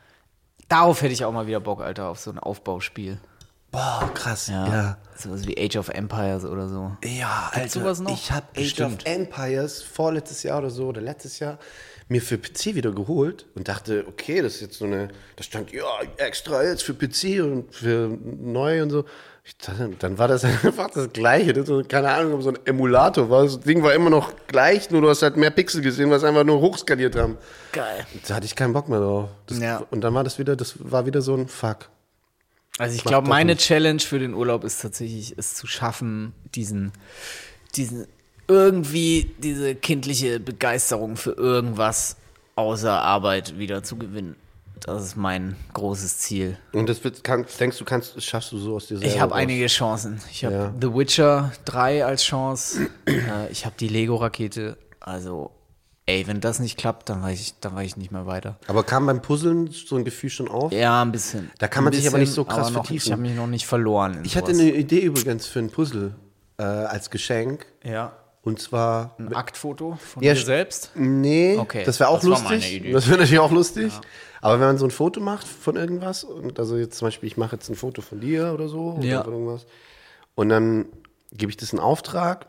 Darauf hätte ich auch mal wieder Bock, Alter, auf so ein Aufbauspiel. Boah, krass. Ja. Ja, Sowas wie Age of Empires oder so. ja Gibt's Alter, sowas noch? ich habe Age Bestimmt. of Empires vorletztes Jahr oder so oder letztes Jahr mir für P C wieder geholt und dachte, okay, das ist jetzt so eine, da stand, ja, extra jetzt für P C und für neu und so. Ich dachte, dann war das einfach das Gleiche. Das war, keine Ahnung, ob so ein Emulator war. Das Ding war immer noch gleich, nur du hast halt mehr Pixel gesehen, was einfach nur hochskaliert haben. Geil. Da hatte ich keinen Bock mehr drauf. Das, Ja. Und dann war das wieder, das war wieder so ein Fuck. Also ich Mach glaube, doch meine nicht. Challenge für den Urlaub ist tatsächlich, es zu schaffen, diesen, diesen, irgendwie diese kindliche Begeisterung für irgendwas außer Arbeit wieder zu gewinnen. Das ist mein großes Ziel. Und das wird, kann, denkst du, kannst, das schaffst du so aus dir selber Ich habe raus? einige Chancen. Ich habe Ja. The Witcher drei als Chance. äh, ich habe die Lego-Rakete. Also, ey, wenn das nicht klappt, dann weiß ich, dann weiß ich nicht mehr weiter. Aber kam beim Puzzeln so ein Gefühl schon auf? Ja, ein bisschen. Da kann man Ein sich aber nicht so krass aber noch, vertiefen. Ich habe mich noch nicht verloren. in Ich hatte sowas. eine Idee übrigens für ein Puzzle äh, als Geschenk. Ja. Und zwar. Ein Aktfoto von Ja, dir st- selbst? Nee, Okay, das wäre auch das war meine lustig. Idee. Das wäre natürlich auch lustig. Aber wenn man so ein Foto macht von irgendwas, und also jetzt zum Beispiel, ich mache jetzt ein Foto von dir oder so, oder Ja. von irgendwas, und dann gebe ich das in Auftrag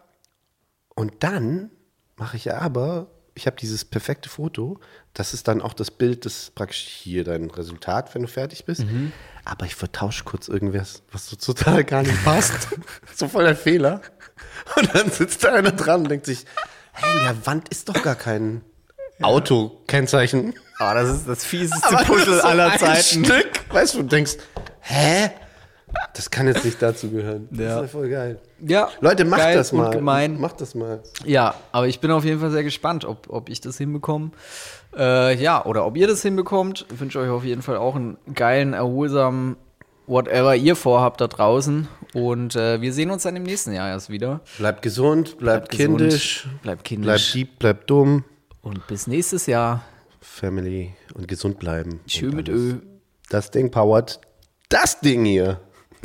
und dann mache ich ja aber, ich habe dieses perfekte Foto, das ist dann auch das Bild, das praktisch hier dein Resultat, wenn du fertig bist. Mhm. Aber ich vertausche kurz irgendwas, was so total gar nicht passt. So voll der Fehler. Und dann sitzt da einer dran und denkt sich, hey, in der Wand ist doch gar kein Auto-Kennzeichen. Ah, das ist das fieseste Aber Puzzle das ist so aller ein Zeiten. Stück, weißt du, und denkst, hä? Das kann jetzt nicht dazu gehören. Das Ja. ist ja voll geil. Ja, Leute, macht geil das und mal. gemein. Macht das mal. Ja, aber ich bin auf jeden Fall sehr gespannt, ob, ob ich das hinbekomme. Äh, ja, oder ob ihr das hinbekommt. Ich wünsche euch auf jeden Fall auch einen geilen, erholsamen, whatever ihr vorhabt da draußen. Und äh, wir sehen uns dann im nächsten Jahr erst wieder. Bleibt gesund, bleibt, Bleibt gesund, kindisch, bleibt bleibt kindisch. lieb, bleibt dumm. Und bis nächstes Jahr. Family und gesund bleiben. Tschö Und mit alles. Ö. Das Ding powert das Ding hier.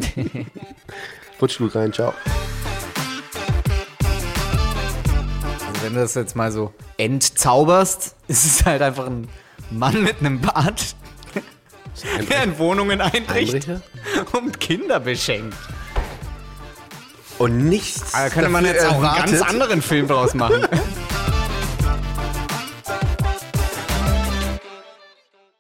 Rutsch gut rein, ciao. Also wenn du das jetzt mal so entzauberst, ist es halt einfach ein Mann mit einem Bart, der in Wohnungen einbricht Einbrecher? und Kinder beschenkt. Und nichts. Da könnte man dafür jetzt auch einen erwartet. ganz anderen Film draus machen.